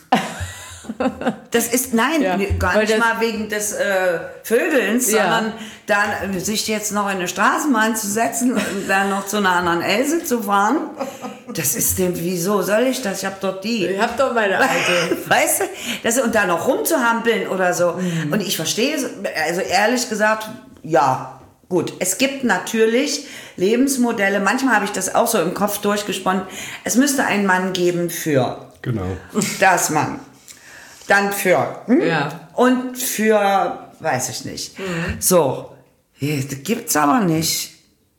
Das ist, gar nicht mal wegen des Vögelns, sondern dann sich jetzt noch in eine Straßenbahn zu setzen und dann noch zu einer anderen Else zu fahren. Das ist wieso soll ich das? Ich hab doch die. Ich hab doch meine alte. Weißt du? Und da noch rumzuhampeln oder so. Und ich verstehe es, also ehrlich gesagt, ja. Gut, es gibt natürlich Lebensmodelle, manchmal habe ich das auch so im Kopf durchgesponnen, es müsste einen Mann geben für das Mann, dann für und für, weiß ich nicht. So, das gibt's aber nicht.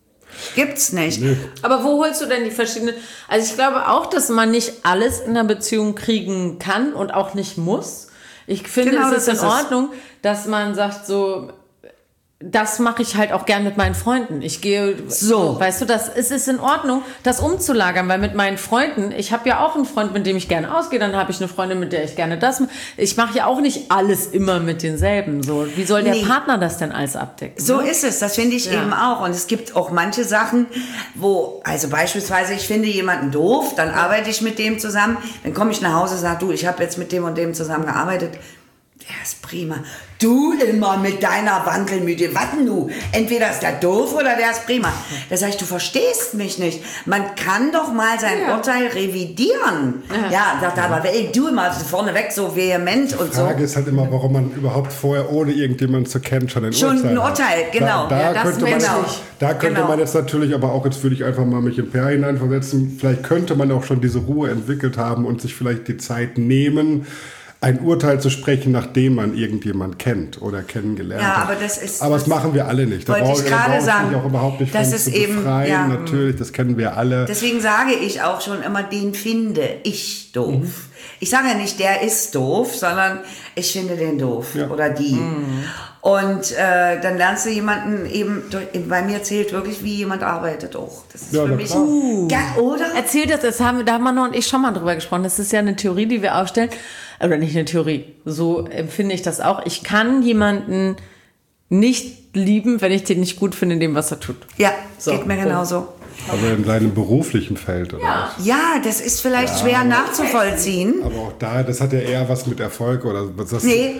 Gibt's nicht. Nee. Aber wo holst du denn die verschiedenen... Also ich glaube auch, dass man nicht alles in einer Beziehung kriegen kann und auch nicht muss. Ich finde, Genau, es ist in Ordnung, dass man sagt so... Das mache ich halt auch gern mit meinen Freunden. Ich gehe so, weißt du, es ist in Ordnung, das umzulagern, weil mit meinen Freunden, ich habe ja auch einen Freund, mit dem ich gerne ausgehe, dann habe ich eine Freundin, mit der ich gerne das mache. Ich mache ja auch nicht alles immer mit denselben. So, wie soll der Partner das denn alles abdecken? So ist es, das finde ich eben auch. Und es gibt auch manche Sachen, wo, also beispielsweise, ich finde jemanden doof, dann arbeite ich mit dem zusammen, dann komme ich nach Hause und sage, du, ich habe jetzt mit dem und dem zusammengearbeitet. Der ist prima. Du immer mit deiner Wankelmüde. Was denn du? Entweder ist der doof oder der ist prima. Da sage ich, du verstehst mich nicht. Man kann doch mal sein Urteil revidieren. Ja, sagt er, aber ey, du immer vorneweg so vehement und so. Die Frage ist halt immer, warum man überhaupt vorher, ohne irgendjemanden zu kennen, schon ein Urteil genau. Da könnte man jetzt natürlich, aber auch jetzt würde ich einfach mal mich in Per hineinversetzen, vielleicht könnte man auch schon diese Ruhe entwickelt haben und sich vielleicht die Zeit nehmen, ein Urteil zu sprechen, nachdem man irgendjemand kennt oder kennengelernt hat. Aber das machen wir alle nicht. Da wollte ich gerade sagen, auch überhaupt nicht das ist eben natürlich, das kennen wir alle. Deswegen sage ich auch schon immer, den finde ich doof. Ich sage ja nicht, der ist doof, sondern ich finde den doof oder die. Und dann lernst du jemanden eben, bei mir zählt wirklich, wie jemand arbeitet auch. Das ist für mich, oder? Erzähl das, da haben Manu und ich schon mal drüber gesprochen. Das ist ja eine Theorie, die wir aufstellen. Oder nicht eine Theorie, so empfinde ich das auch. Ich kann jemanden nicht lieben, wenn ich den nicht gut finde in dem, was er tut. Ja, geht mir genauso. Aber in seinem beruflichen Feld, oder was? Ja, das ist vielleicht schwer nachzuvollziehen. Aber auch da, das hat ja eher was mit Erfolg oder was das. Nein.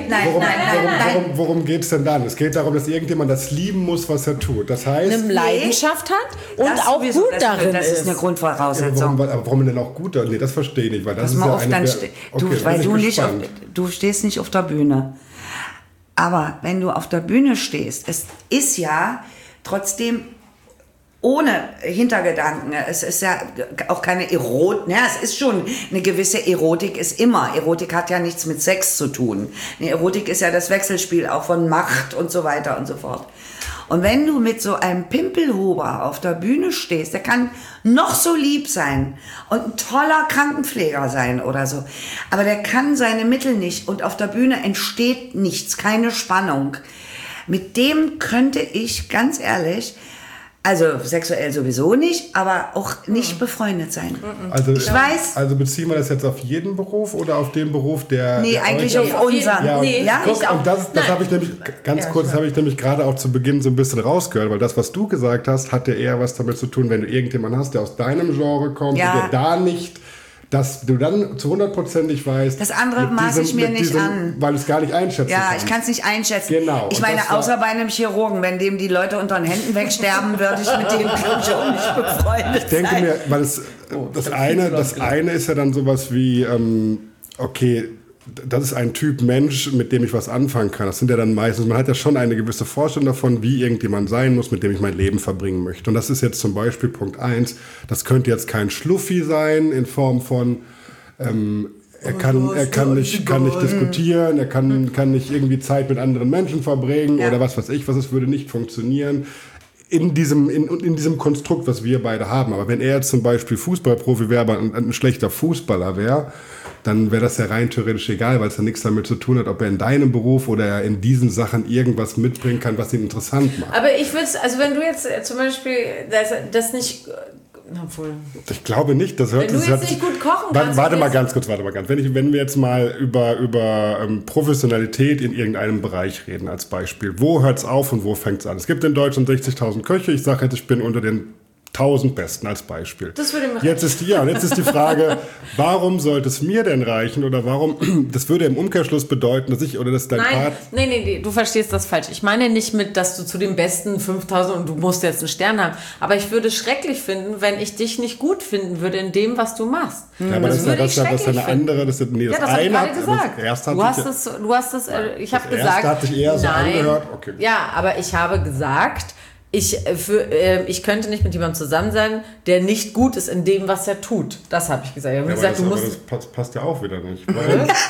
Worum geht es denn dann? Es geht darum, dass irgendjemand das lieben muss, was er tut. Das heißt, eine Leidenschaft hat und auch gut darin ist. Das ist eine Grundvoraussetzung. Aber warum denn auch gut darin? Nee, das verstehe ich nicht, weil das ist ja eine. Du stehst nicht auf der Bühne. Aber wenn du auf der Bühne stehst, es ist ja trotzdem ohne Hintergedanken. Es ist ja auch keine Erotik. Ja, es ist schon eine gewisse Erotik, ist immer. Erotik hat ja nichts mit Sex zu tun. Eine Erotik ist ja das Wechselspiel auch von Macht und so weiter und so fort. Und wenn du mit so einem Pimpelhuber auf der Bühne stehst, der kann noch so lieb sein und ein toller Krankenpfleger sein oder so, aber der kann seine Mittel nicht und auf der Bühne entsteht nichts, keine Spannung. Mit dem könnte ich, ganz ehrlich, also sexuell sowieso nicht, aber auch nicht befreundet sein. Also, ich weiß. Also beziehen wir das jetzt auf jeden Beruf oder auf den Beruf, der... Nee, eigentlich auf unseren. Das habe ich nämlich, das habe ich nämlich gerade auch zu Beginn so ein bisschen rausgehört, weil das, was du gesagt hast, hat ja eher was damit zu tun, wenn du irgendjemanden hast, der aus deinem Genre kommt, der da nicht... Dass du dann zu 100% nicht weißt... Das andere maße ich mir nicht an. Weil du es gar nicht einschätzen kannst. Ja, ich kann es nicht einschätzen. Genau. Ich meine, außer bei einem Chirurgen, wenn dem die Leute unter den Händen wegsterben, würde ich mit dem schon nicht befreundet sein. Ich denke mir, weil das eine ist ja dann sowas wie, okay, das ist ein Typ Mensch, mit dem ich was anfangen kann. Das sind ja dann meistens, man hat ja schon eine gewisse Vorstellung davon, wie irgendjemand sein muss, mit dem ich mein Leben verbringen möchte. Und das ist jetzt zum Beispiel Punkt 1. Das könnte jetzt kein Schluffi sein in Form von, er kann nicht diskutieren, er kann nicht irgendwie Zeit mit anderen Menschen verbringen oder was weiß ich, es würde nicht funktionieren. In diesem Konstrukt, was wir beide haben. Aber wenn er jetzt zum Beispiel Fußballprofi wäre, aber ein schlechter Fußballer wäre, dann wäre das ja rein theoretisch egal, weil es ja nichts damit zu tun hat, ob er in deinem Beruf oder in diesen Sachen irgendwas mitbringen kann, was ihn interessant macht. Aber ich würde es, also wenn du jetzt zum Beispiel das nicht... Obwohl. Ich glaube nicht, das hört... Wenn du jetzt nicht gut kochen kannst... Warte mal ganz kurz. Wenn wir jetzt mal über Professionalität in irgendeinem Bereich reden als Beispiel, wo hört es auf und wo fängt es an? Es gibt in Deutschland 60.000 Köche. Ich sage jetzt, ich bin unter den 1000 Besten als Beispiel. Das würde mir reichen. Jetzt ist die Frage, warum sollte es mir denn reichen oder warum, das würde im Umkehrschluss bedeuten, dass ich oder dass dein Part... Nee, du verstehst das falsch. Ich meine nicht mit, dass du zu den besten 5000 und du musst jetzt einen Stern haben, aber ich würde es schrecklich finden, wenn ich dich nicht gut finden würde in dem, was du machst. Ja, aber das ist eine andere... Das habe ich gerade gesagt. Du hast das, ich habe gesagt... Hat sich eher so angehört. Okay. Ja, aber ich habe gesagt... Ich könnte nicht mit jemandem zusammen sein, der nicht gut ist in dem, was er tut. Das habe ich gesagt. Ich habe gesagt, das passt ja auch wieder nicht. Weil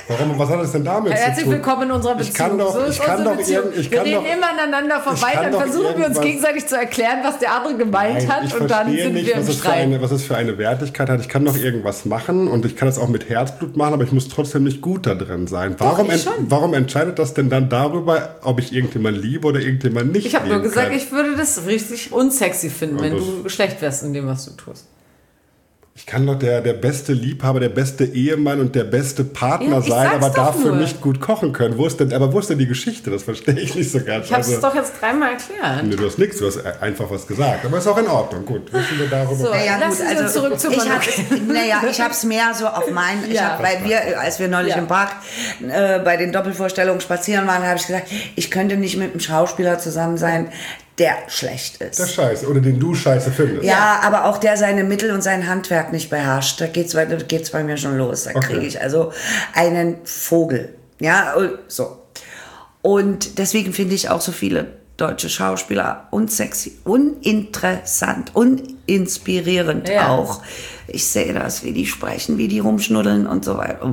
Was hat das denn damit zu tun? Herzlich willkommen in unserer Beziehung. Wir reden immer aneinander vorbei, dann versuchen wir uns gegenseitig zu erklären, was der andere gemeint hat und dann sind wir im Streit. Was es für eine Wertigkeit hat. Ich kann doch irgendwas machen und ich kann es auch mit Herzblut machen, aber ich muss trotzdem nicht gut da drin sein. Warum entscheidet das denn dann darüber, ob ich irgendjemanden liebe oder irgendjemanden nicht liebe? Ich habe nur gesagt, ich würde das richtig unsexy finden, wenn du schlecht wärst in dem, was du tust. Ich kann doch der beste Liebhaber, der beste Ehemann und der beste Partner sein, aber dafür nicht gut kochen können. Wo ist denn die Geschichte? Das verstehe ich nicht so ganz. Ich habe es doch jetzt 3-mal erklärt. Nee, du hast nichts, du hast einfach was gesagt. Aber ist auch in Ordnung. Gut, wissen wir darüber. So, lass uns zurück zu ich habe es mehr so auf meinen... als wir neulich im Park bei den Doppelvorstellungen spazieren waren, habe ich gesagt, ich könnte nicht mit einem Schauspieler zusammen sein, der schlecht ist. Der Scheiße, oder den du scheiße findest. Ja, aber auch der seine Mittel und sein Handwerk nicht beherrscht. Da geht's bei mir schon los. Da kriege ich also einen Vogel. Ja, so. Und deswegen finde ich auch so viele deutsche Schauspieler unsexy, uninteressant, uninspirierend auch. Ich sehe das, wie die sprechen, wie die rumschnuddeln und so weiter.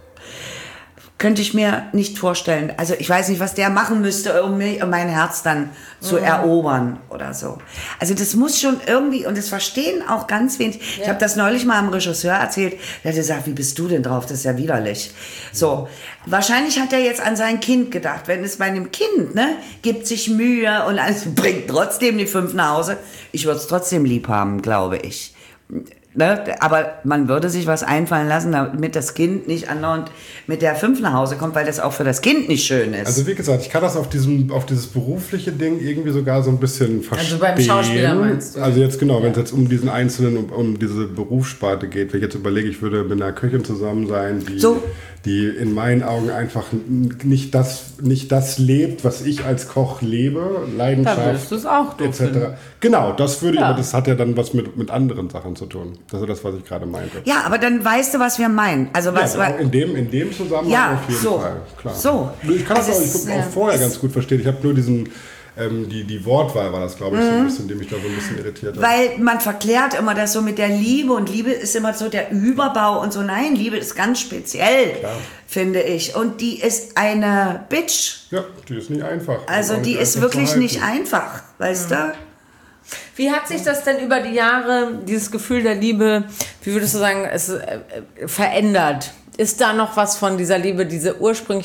Könnte ich mir nicht vorstellen. Also ich weiß nicht, was der machen müsste, um mein Herz dann zu erobern oder so. Also das muss schon irgendwie, und das verstehen auch ganz wenig. Ja. Ich habe das neulich mal einem Regisseur erzählt, der hat gesagt, wie bist du denn drauf? Das ist ja widerlich. So, wahrscheinlich hat er jetzt an sein Kind gedacht. Wenn es bei einem Kind, gibt sich Mühe und alles, bringt trotzdem die 5 nach Hause. Ich würde es trotzdem lieb haben, glaube ich. Aber man würde sich was einfallen lassen, damit das Kind nicht andauernd mit der 5 nach Hause kommt, weil das auch für das Kind nicht schön ist. Also wie gesagt, ich kann das auf dieses berufliche Ding irgendwie sogar so ein bisschen verstehen. Also beim Schauspieler meinst du? Also jetzt wenn es jetzt um diesen Einzelnen, um diese Berufssparte geht, wenn ich jetzt überlege, ich würde mit einer Köchin zusammen sein, die in meinen Augen einfach nicht das lebt, was ich als Koch lebe, Leidenschaft, da würdest du es auch etc. Genau, das würde ich, aber das hat ja dann was mit anderen Sachen zu tun. Das ist das, was ich gerade meinte. Ja, aber dann weißt du, was wir meinen. Also in dem Zusammenhang auf jeden Fall, klar. So. Ich kann das auch vorher ganz gut verstehen. Ich habe nur die Wortwahl war das, glaube ich, so ein bisschen, die mich da so ein bisschen irritiert hat. Weil man verklärt immer das so mit der Liebe und Liebe ist immer so der Überbau und so. Nein, Liebe ist ganz speziell, finde ich. Und die ist eine Bitch. Ja, die ist nicht einfach. Also die ist wirklich nicht einfach, weißt du? Wie hat sich das denn über die Jahre, dieses Gefühl der Liebe, wie würdest du sagen, verändert? Ist da noch was von dieser Liebe, diese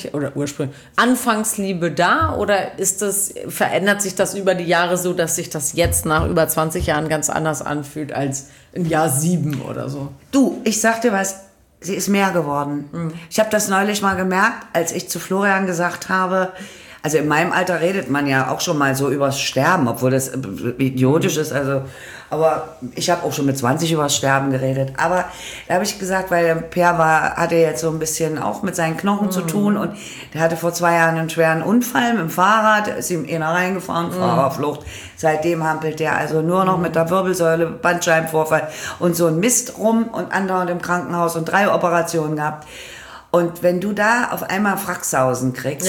Anfangsliebe da? Oder verändert sich das über die Jahre so, dass sich das jetzt nach über 20 Jahren ganz anders anfühlt als in Jahr 7 oder so? Du, ich sag dir was, sie ist mehr geworden. Mhm. Ich habe das neulich mal gemerkt, als ich zu Florian gesagt habe, also in meinem Alter redet man ja auch schon mal so übers Sterben, obwohl das idiotisch ist. Also, aber ich habe auch schon mit 20 übers Sterben geredet. Aber da habe ich gesagt, weil der Per hatte jetzt so ein bisschen auch mit seinen Knochen zu tun und der hatte vor 2 Jahren einen schweren Unfall mit dem Fahrrad, ist ihm einer reingefahren, Fahrerflucht. Seitdem hampelt der also nur noch mit der Wirbelsäule, Bandscheibenvorfall und so ein Mist rum und andauernd im Krankenhaus und 3 Operationen gehabt. Und wenn du da auf einmal Fracksausen kriegst,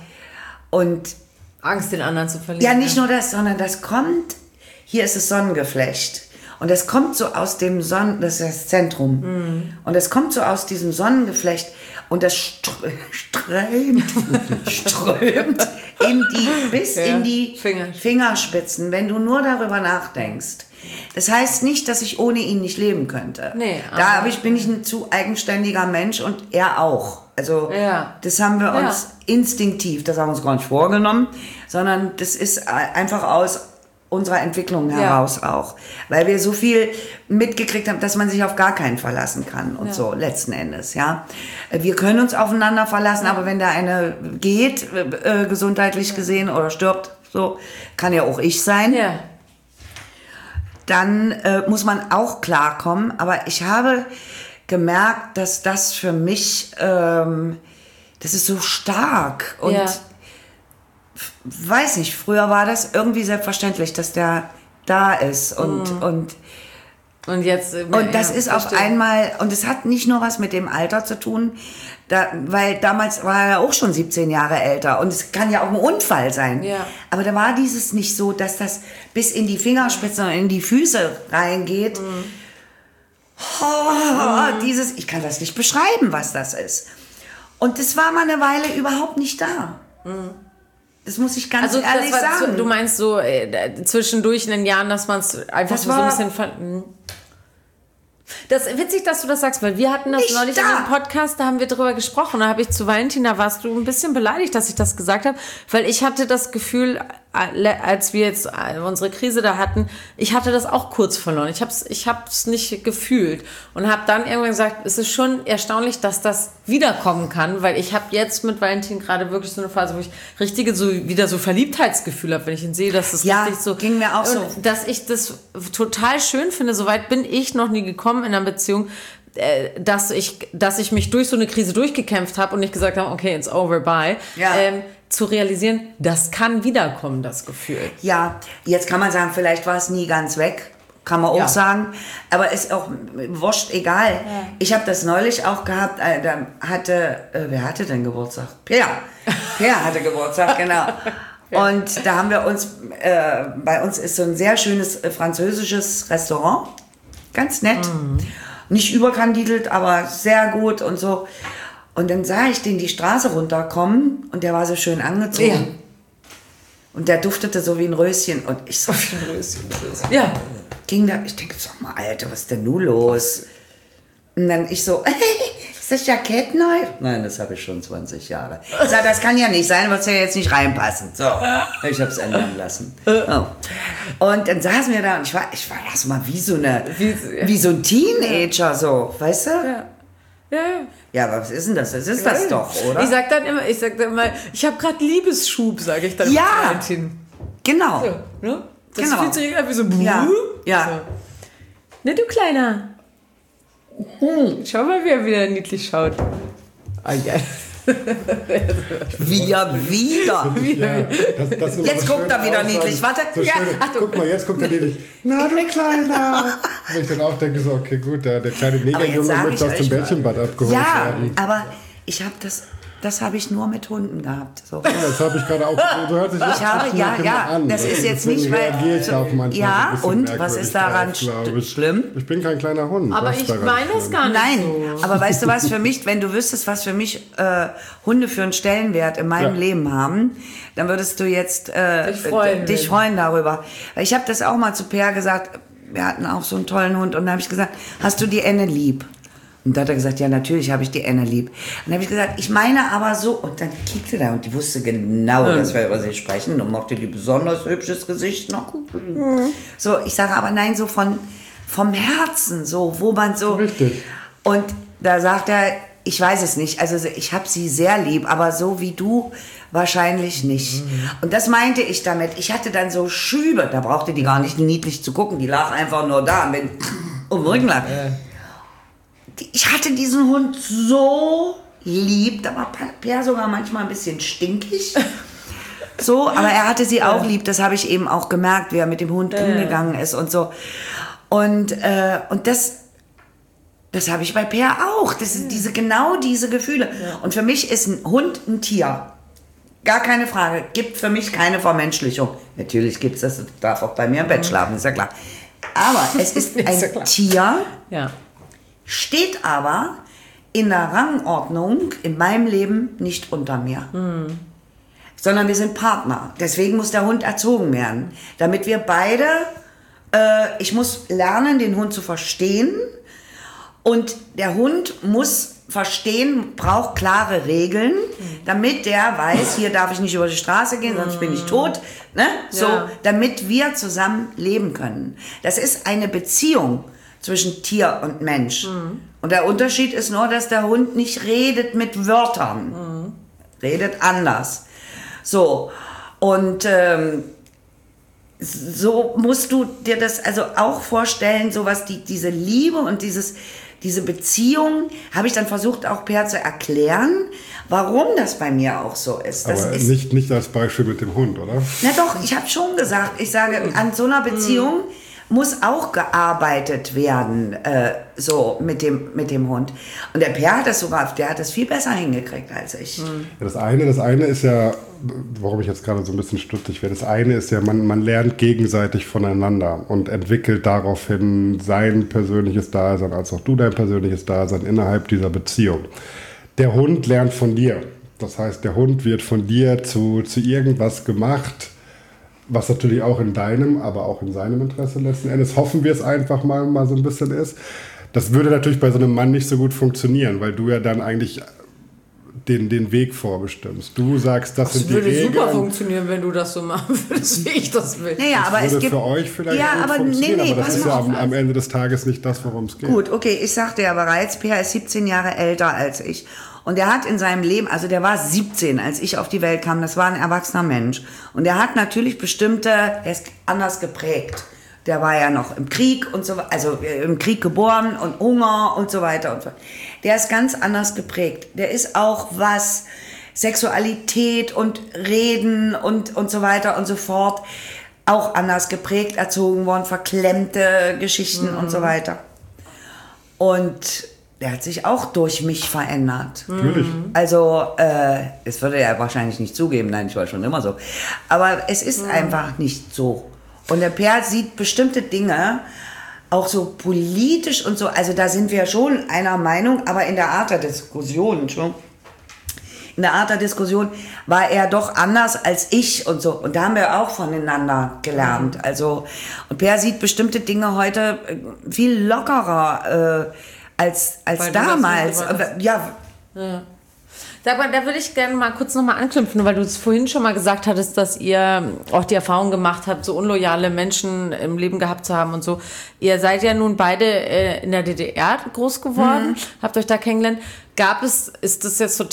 und Angst, den anderen zu verlieren. Ja, nicht nur das, sondern das kommt, hier ist das Sonnengeflecht. Und das kommt so aus dem das ist das Zentrum. Und das kommt so aus diesem Sonnengeflecht und das strömt bis in die Fingerspitzen, wenn du nur darüber nachdenkst. Das heißt nicht, dass ich ohne ihn nicht leben könnte. Nee, bin ich ein zu eigenständiger Mensch und er auch. Also das haben wir uns instinktiv, das haben wir uns gar nicht vorgenommen, sondern das ist einfach aus unserer Entwicklung heraus auch. Weil wir so viel mitgekriegt haben, dass man sich auf gar keinen verlassen kann und so letzten Endes. Ja, wir können uns aufeinander verlassen, aber wenn der eine geht, gesundheitlich gesehen oder stirbt, so kann ja auch ich sein. Ja. Dann muss man auch klarkommen. Aber ich habe gemerkt, dass das für mich, das ist so stark. Und weiß nicht, früher war das irgendwie selbstverständlich, dass der da ist. Und jetzt... Und das ist auf einmal, und es hat nicht nur was mit dem Alter zu tun, weil damals war er auch schon 17 Jahre älter und es kann ja auch ein Unfall sein. Ja. Aber da war dieses nicht so, dass das bis in die Fingerspitzen und in die Füße reingeht. Ich kann das nicht beschreiben, was das ist. Und das war mal eine Weile überhaupt nicht da. Das muss ich ganz ehrlich sagen. Du meinst so zwischendurch in den Jahren, dass man es einfach so ein bisschen... Das ist witzig, dass du das sagst, weil wir hatten das neulich in einem Podcast, da haben wir drüber gesprochen, da habe ich zu Valentin, da warst du ein bisschen beleidigt, dass ich das gesagt habe, weil ich hatte das Gefühl, als wir jetzt unsere Krise da hatten, ich hatte das auch kurz verloren. Ich hab's nicht gefühlt und habe dann irgendwann gesagt, es ist schon erstaunlich, dass das wiederkommen kann, weil ich habe jetzt mit Valentin gerade wirklich so eine Phase, wo ich wieder so Verliebtheitsgefühl habe, wenn ich ihn sehe, dass es richtig so... ging mir auch so. Dass ich das total schön finde, soweit bin ich noch nie gekommen in einer Beziehung, dass ich mich durch so eine Krise durchgekämpft habe und nicht gesagt habe, okay, it's over, bye. Ja. Zu realisieren, das kann wiederkommen, das Gefühl. Ja, jetzt kann man sagen, vielleicht war es nie ganz weg, kann man auch sagen, aber ist auch wurscht, egal. Ja. Ich habe das neulich auch gehabt, da wer hatte denn Geburtstag? Per hatte Geburtstag, genau. Und da haben wir uns, bei uns ist so ein sehr schönes französisches Restaurant, ganz nett, nicht überkandidelt, aber sehr gut und so. Und dann sah ich den die Straße runterkommen und der war so schön angezogen. Ja. Und der duftete so wie ein Röschen. Und ich so, Röschen. Ja. Ich denke, sag mal, Alter, was ist denn nun los? Und dann ich so, ist das Jackett neu? Nein, das habe ich schon 20 Jahre. Ich sag, das kann ja nicht sein, wird ja jetzt nicht reinpassen. So, ich habe es ändern lassen. Oh. Und dann saßen wir da und ich war erstmal wie so ein Teenager, so, weißt du? Ja. Ja, aber was ist denn das? Das ist das doch, oder? Ich sag dann immer, ich habe gerade Liebesschub, sage ich dann. Ja, genau. So, ne? Das fühlt sich irgendwie so... Ja. So. Ne, du Kleiner. Schau mal, wie er wieder niedlich schaut. Ah, ja. Wieder. Ja, jetzt guckt er wieder niedlich. Warte. So guck mal, jetzt guckt er niedlich. Na, du Kleiner. Und ich dann auch denke so, okay, gut, der kleine Negerjunge möchte aus dem Bällchenbad abgeholt werden. Ja, aber ich habe das habe ich nur mit Hunden gehabt. So. Ja, das habe ich gerade auch. So hört sich an. Das ist jetzt nicht, weil ich auf manchmal ja, und was ist daran schlimm? Ich bin kein kleiner Hund. Aber ich meine das gar nicht. Nein, so. Aber weißt du was, für mich, wenn du wüsstest, was für mich Hunde für einen Stellenwert in meinem Leben haben, dann würdest du jetzt dich freuen darüber. Ich habe das auch mal zu Per gesagt, wir hatten auch so einen tollen Hund und da habe ich gesagt, hast du die Enne lieb? Und da hat er gesagt, ja, natürlich habe ich die Enne lieb. Und dann habe ich gesagt, ich meine aber so. Und dann kiekte er und die wusste genau, dass wir über sie sprechen und mochte die besonders hübsches Gesicht noch. So, ich sage aber nein, so vom Herzen, so, wo man so... Richtig. Und da sagt er, ich weiß es nicht, also ich habe sie sehr lieb, aber so wie du wahrscheinlich nicht. Und das meinte ich damit. Ich hatte dann so Schübe, da brauchte die gar nicht niedlich zu gucken, die lag einfach nur da mit um den Rücken lag. Ich hatte diesen Hund so lieb, da war Per sogar manchmal ein bisschen stinkig. So, aber er hatte sie auch lieb, das habe ich eben auch gemerkt, wie er mit dem Hund umgegangen ist und so. Und das habe ich bei Per auch. Das ist genau diese Gefühle. Ja. Und für mich ist ein Hund ein Tier. Gar keine Frage. Gibt für mich keine Vermenschlichung. Natürlich gibt es das, darf auch bei mir im Bett schlafen, ist ja klar. Aber es ist ein Tier. Ja. Steht aber in der Rangordnung in meinem Leben nicht unter mir. Sondern wir sind Partner. Deswegen muss der Hund erzogen werden. Damit wir beide, ich muss lernen, den Hund zu verstehen. Und der Hund muss verstehen, braucht klare Regeln, damit der weiß, hier darf ich nicht über die Straße gehen, sonst bin ich tot. Ne? So, damit wir zusammen leben können. Das ist eine Beziehung zwischen Tier und Mensch. Und der Unterschied ist nur, dass der Hund nicht redet mit Wörtern. Redet anders. So, und so musst du dir das also auch vorstellen, so was diese Liebe und diese Beziehung, habe ich dann versucht auch Per zu erklären, warum das bei mir auch so ist. Das aber ist nicht als Beispiel mit dem Hund, oder? Na doch, ich habe schon gesagt, ich sage, an so einer Beziehung muss auch gearbeitet werden, so mit dem Hund. Und der Per hat das viel besser hingekriegt als ich. Ja, das eine ist ja, warum ich jetzt gerade so ein bisschen stutzig werde, das eine ist ja, man lernt gegenseitig voneinander und entwickelt daraufhin sein persönliches Dasein, als auch du dein persönliches Dasein innerhalb dieser Beziehung. der Hund lernt von dir. Das heißt, der Hund wird von dir zu irgendwas gemacht, was natürlich auch in deinem, aber auch in seinem Interesse letzten Endes, hoffen wir es einfach mal so ein bisschen ist. Das würde natürlich bei so einem Mann nicht so gut funktionieren, weil du ja dann eigentlich den Weg vorbestimmst. Du sagst, das sind die Regeln. Das würde super funktionieren, wenn du das so machen würdest, wie ich das will. Naja, das aber würde es gibt für euch vielleicht gut funktionieren, aber das ist ja am Ende des Tages nicht das, worum es geht. Gut, okay, ich sagte ja bereits, Peer ist 17 Jahre älter als ich. Und der hat in seinem Leben, also der war 17, als ich auf die Welt kam, das war ein erwachsener Mensch. Und der hat natürlich er ist anders geprägt. Der war ja noch im Krieg und so, also im Krieg geboren und Hunger und so weiter und so. Der ist ganz anders geprägt. Der ist auch, was Sexualität und Reden und so weiter und so fort, auch anders geprägt, erzogen worden, verklemmte Geschichten und so weiter. Und der hat sich auch durch mich verändert. Natürlich. Also, es würde er wahrscheinlich nicht zugeben, nein, ich war schon immer so. Aber es ist einfach nicht so. Und der Peer sieht bestimmte Dinge, auch so politisch und so, also da sind wir schon einer Meinung, aber in der Art der Diskussion, war er doch anders als ich und so. Und da haben wir auch voneinander gelernt. Also, und Peer sieht bestimmte Dinge heute viel lockerer als damals. Ja. Da würde ich gerne mal kurz nochmal anknüpfen, weil du es vorhin schon mal gesagt hattest, dass ihr auch die Erfahrung gemacht habt, so unloyale Menschen im Leben gehabt zu haben und so. Ihr seid ja nun beide in der DDR groß geworden, habt euch da kennengelernt. Gab es so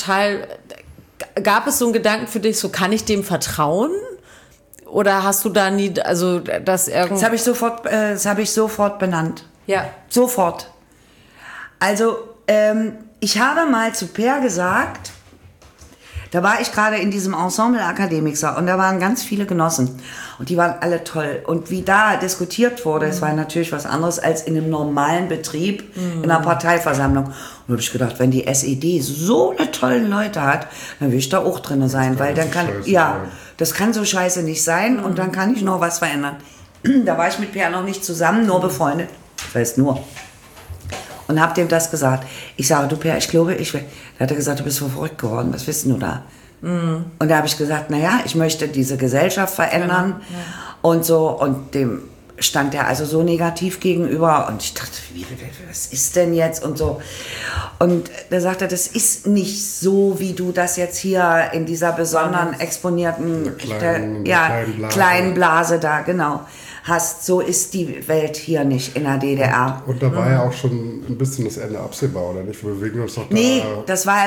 einen Gedanken für dich, so kann ich dem vertrauen? Oder hast du da nie, also das irgendwie... Das habe ich sofort benannt. Ja. Sofort. Also, ich habe mal zu Peer gesagt, da war ich gerade in diesem Ensemble Akademixer und da waren ganz viele Genossen und die waren alle toll. Und wie da diskutiert wurde, es war natürlich was anderes als in einem normalen Betrieb, in einer Parteiversammlung. Und da habe ich gedacht, wenn die SED so eine tolle Leute hat, dann will ich da auch drin sein, weil dann kann, das kann so scheiße nicht sein und dann kann ich noch was verändern. Da war ich mit Peer noch nicht zusammen, nur befreundet. Das heißt nur. Und hab dem das gesagt. Ich sage, du Peer, ich glaube, ich will. Da hat er gesagt, du bist so verrückt geworden, was wissen du da? Und da habe ich gesagt, naja, ich möchte diese Gesellschaft verändern und so. Und dem stand er also so negativ gegenüber. Und ich dachte, was ist denn jetzt und so. Und da sagte er, das ist nicht so, wie du das jetzt hier in dieser besonderen exponierten kleinen Blase da, genau. hast, so ist die Welt hier nicht in der DDR. Und da war ja auch schon ein bisschen das Ende absehbar, oder nicht? Wir bewegen uns doch da. Nee, es war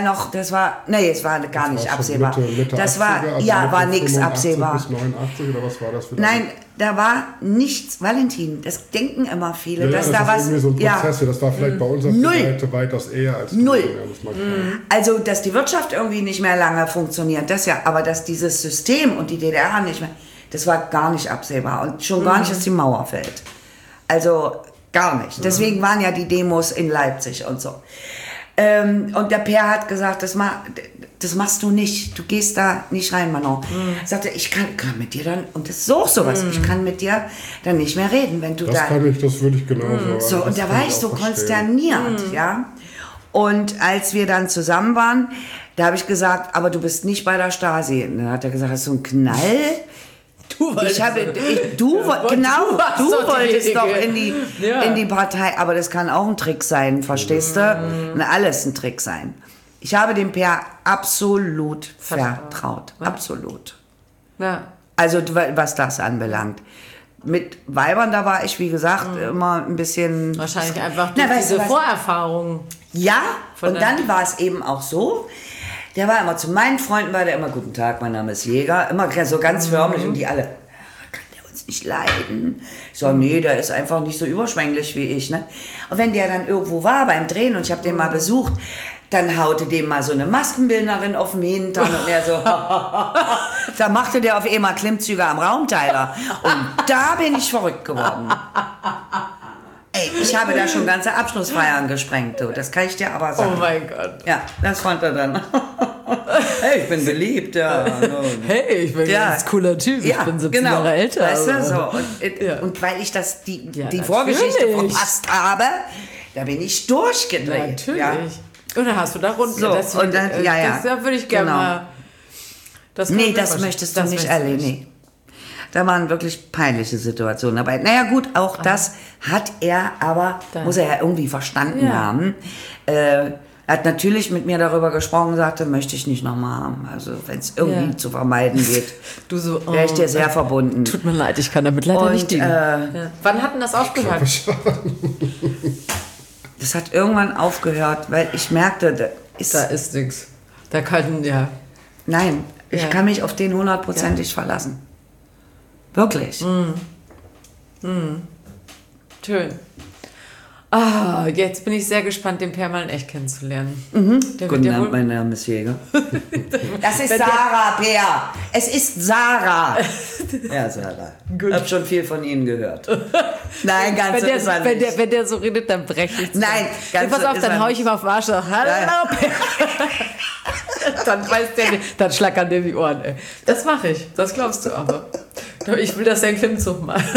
gar nicht absehbar. Mitte das 80er, war, also ja, war nichts absehbar. Bis 89 oder was war das für Nein, da war nichts, Valentin, das denken immer viele, dass das da ist was... irgendwie so ein Prozess, das war vielleicht bei uns auf der Seite weitaus eher als... Also, dass die Wirtschaft irgendwie nicht mehr lange funktioniert, das ja, aber dass dieses System und die DDR nicht mehr... Das war gar nicht absehbar und schon gar nicht, dass die Mauer fällt. Also gar nicht. Deswegen waren ja die Demos in Leipzig und so. Und der Peer hat gesagt, das machst du nicht. Du gehst da nicht rein, Manon. Sagte, ich kann mit dir dann, und das ist auch sowas, ich kann mit dir dann nicht mehr reden, wenn du das würde ich genauso. So, und da war ich so konsterniert, ja. Und als wir dann zusammen waren, da habe ich gesagt, aber du bist nicht bei der Stasi. Und dann hat er gesagt, das ist so ein Knall. Du wolltest doch in die Partei, aber das kann auch ein Trick sein, verstehst du? Alles ein Trick sein. Ich habe dem Peer absolut vertraut. Absolut. Ja. Also was das anbelangt. Mit Weibern, da war ich, wie gesagt, immer ein bisschen... Wahrscheinlich einfach diese Vorerfahrung. Ja, und dann war es eben auch so... Der war immer zu meinen Freunden, war der immer, guten Tag, mein Name ist Jäger, immer so ganz förmlich und die alle, kann der uns nicht leiden? Ich so, nee, der ist einfach nicht so überschwänglich wie ich, ne? Und wenn der dann irgendwo war beim Drehen und ich habe den mal besucht, dann haute dem mal so eine Maskenbildnerin auf den Hintern und er so, da machte der auf einmal Klimmzüge am Raumteiler und da bin ich verrückt geworden. Ey, ich habe da schon ganze Abschlussfeiern gesprengt, du. Das kann ich dir aber sagen. Oh mein Gott. Ja, das fand er dann. Hey, ich bin beliebt, ja. Hey, ich bin ein ganz cooler Typ. Ja, ich bin 17 Jahre älter. Weißt du, so. Und weil ich die Vorgeschichte verpasst habe, da bin ich durchgedreht. Natürlich. Oder hast du da rund? So, das, und dann, das würde ich gerne mal... Das möchtest du nicht erleben. Nee. Da waren wirklich peinliche Situationen dabei. Naja gut, auch das hat er aber, muss er ja irgendwie verstanden haben. Er hat natürlich mit mir darüber gesprochen, sagte, möchte ich nicht nochmal haben. Also wenn es irgendwie zu vermeiden geht, wäre ich dir sehr verbunden. Tut mir leid, ich kann damit leider nicht dienen. Wann hat denn das aufgehört? Das hat irgendwann aufgehört, weil ich merkte, da ist nichts. Da kann, Nein, ich kann mich auf den 100%ig verlassen. Wirklich. Schön. Jetzt bin ich sehr gespannt, den Per mal in echt kennenzulernen. Guten Abend, mein Name ist Jäger. Das ist Sarah, Per. Es ist Sarah. Ja, Sarah. Ich habe schon viel von Ihnen gehört. Nein, ganz so ist er nicht. Wenn der so redet, dann breche ich. Nein, ganz so ist er nicht. Pass auf, dann hau ich ihm auf den Arsch. Hallo, Per. Dann weiß der nicht, dann schlackern dir die Ohren. Ey. Das mache ich, das glaubst du aber. Ich will, dass der Klimmzug macht.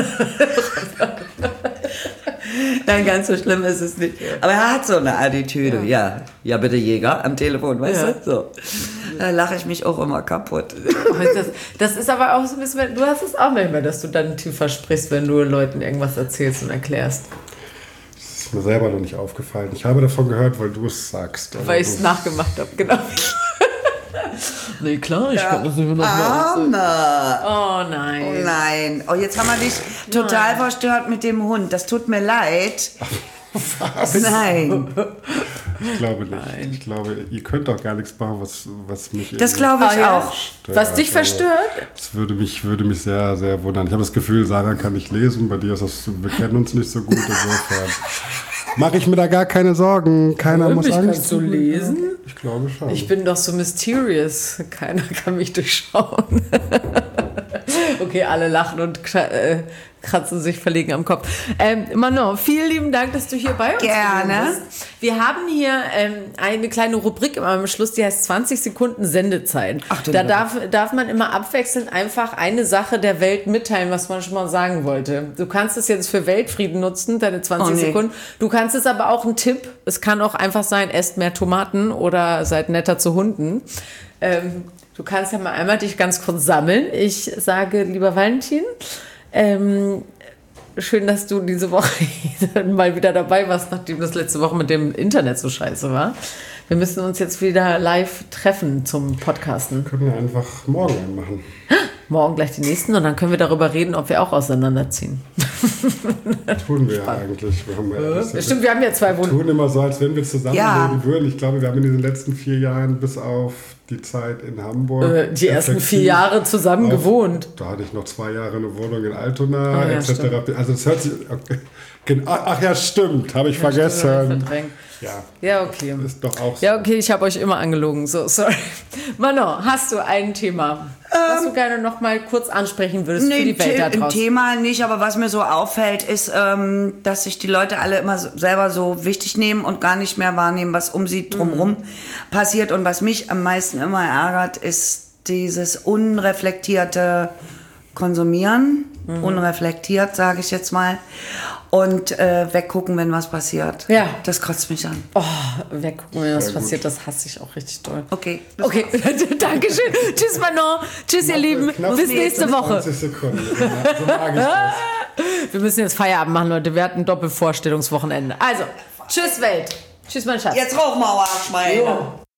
Nein, ganz so schlimm ist es nicht. Aber er hat so eine Attitüde. Ja bitte Jäger am Telefon, weißt du? So. Da lache ich mich auch immer kaputt. Das ist aber auch so ein bisschen, du hast es auch manchmal, dass du dann tiefer sprichst, wenn du Leuten irgendwas erzählst und erklärst. Das ist mir selber noch nicht aufgefallen. Ich habe davon gehört, weil du es sagst. Weil ich es nachgemacht habe, genau. Nee, klar, ich kann das nicht mehr nachmachen. Oh nein. Oh nein. Oh, jetzt haben wir dich total verstört mit dem Hund. Das tut mir leid. Was? Nein. Ich glaube nicht. Nein. Ich glaube, ihr könnt doch gar nichts machen, was mich... Das glaube ich auch. Stört. Was dich verstört? Das würde mich sehr, sehr wundern. Ich habe das Gefühl, Sarah kann nicht lesen. Bei dir ist das... Wir kennen uns nicht so gut. Insofern mache ich mir da gar keine Sorgen. Keiner muss Angst. Kannst du lesen? Ich glaube schon. Ich bin doch so mysterious. Keiner kann mich durchschauen. Okay, alle lachen und kratzen sich verlegen am Kopf. Manon, vielen lieben Dank, dass du hier bei uns bist. Wir haben hier eine kleine Rubrik immer am Schluss, die heißt 20 Sekunden Sendezeit. Da darf man immer abwechselnd einfach eine Sache der Welt mitteilen, was man schon mal sagen wollte. Du kannst es jetzt für Weltfrieden nutzen, deine 20 Sekunden. Du kannst es aber auch einen Tipp. Es kann auch einfach sein, esst mehr Tomaten oder seid netter zu Hunden. Du kannst ja mal einmal dich ganz kurz sammeln. Ich sage, lieber Valentin, schön, dass du diese Woche mal wieder dabei warst, nachdem das letzte Woche mit dem Internet so scheiße war. Wir müssen uns jetzt wieder live treffen zum Podcasten. Können wir einfach morgen machen. Morgen gleich die nächsten und dann können wir darüber reden, ob wir auch auseinanderziehen. Tun wir ja eigentlich. Stimmt, wir haben ja 2 Wohnungen. Wir tun immer so, als wenn wir zusammenleben würden. Ich glaube, wir haben in diesen letzten 4 Jahren bis auf die Zeit in Hamburg. Die ersten 4 Jahre zusammen gewohnt. Da hatte ich noch 2 Jahre eine Wohnung in Altona, etc. Stimmt. Also das hört sich... Okay. Ach ja, stimmt. Habe ich vergessen. Ja, okay. Ist doch auch so. Ja, okay, ich habe euch immer angelogen. So, sorry. Manon, hast du ein Thema, was du gerne noch mal kurz ansprechen würdest für die Welt da draußen? Ein Thema nicht, aber was mir so auffällt, ist, dass sich die Leute alle immer selber so wichtig nehmen und gar nicht mehr wahrnehmen, was um sie drumherum passiert. Und was mich am meisten immer ärgert, ist dieses unreflektierte Konsumieren. Unreflektiert, sage ich jetzt mal. Und weggucken, wenn was passiert. Ja. Das kotzt mich an. Oh, weggucken, wenn was passiert, das hasse ich auch richtig doll. Okay. Dankeschön. Tschüss, Manon. Tschüss, ihr Lieben. Bis nächste Woche. 20 Sekunden. So mag ich das. Wir müssen jetzt Feierabend machen, Leute. Wir hatten ein Doppelvorstellungswochenende. Also, tschüss, Welt. Tschüss, mein Schatz. Jetzt Rauchmauer, Arschmeile.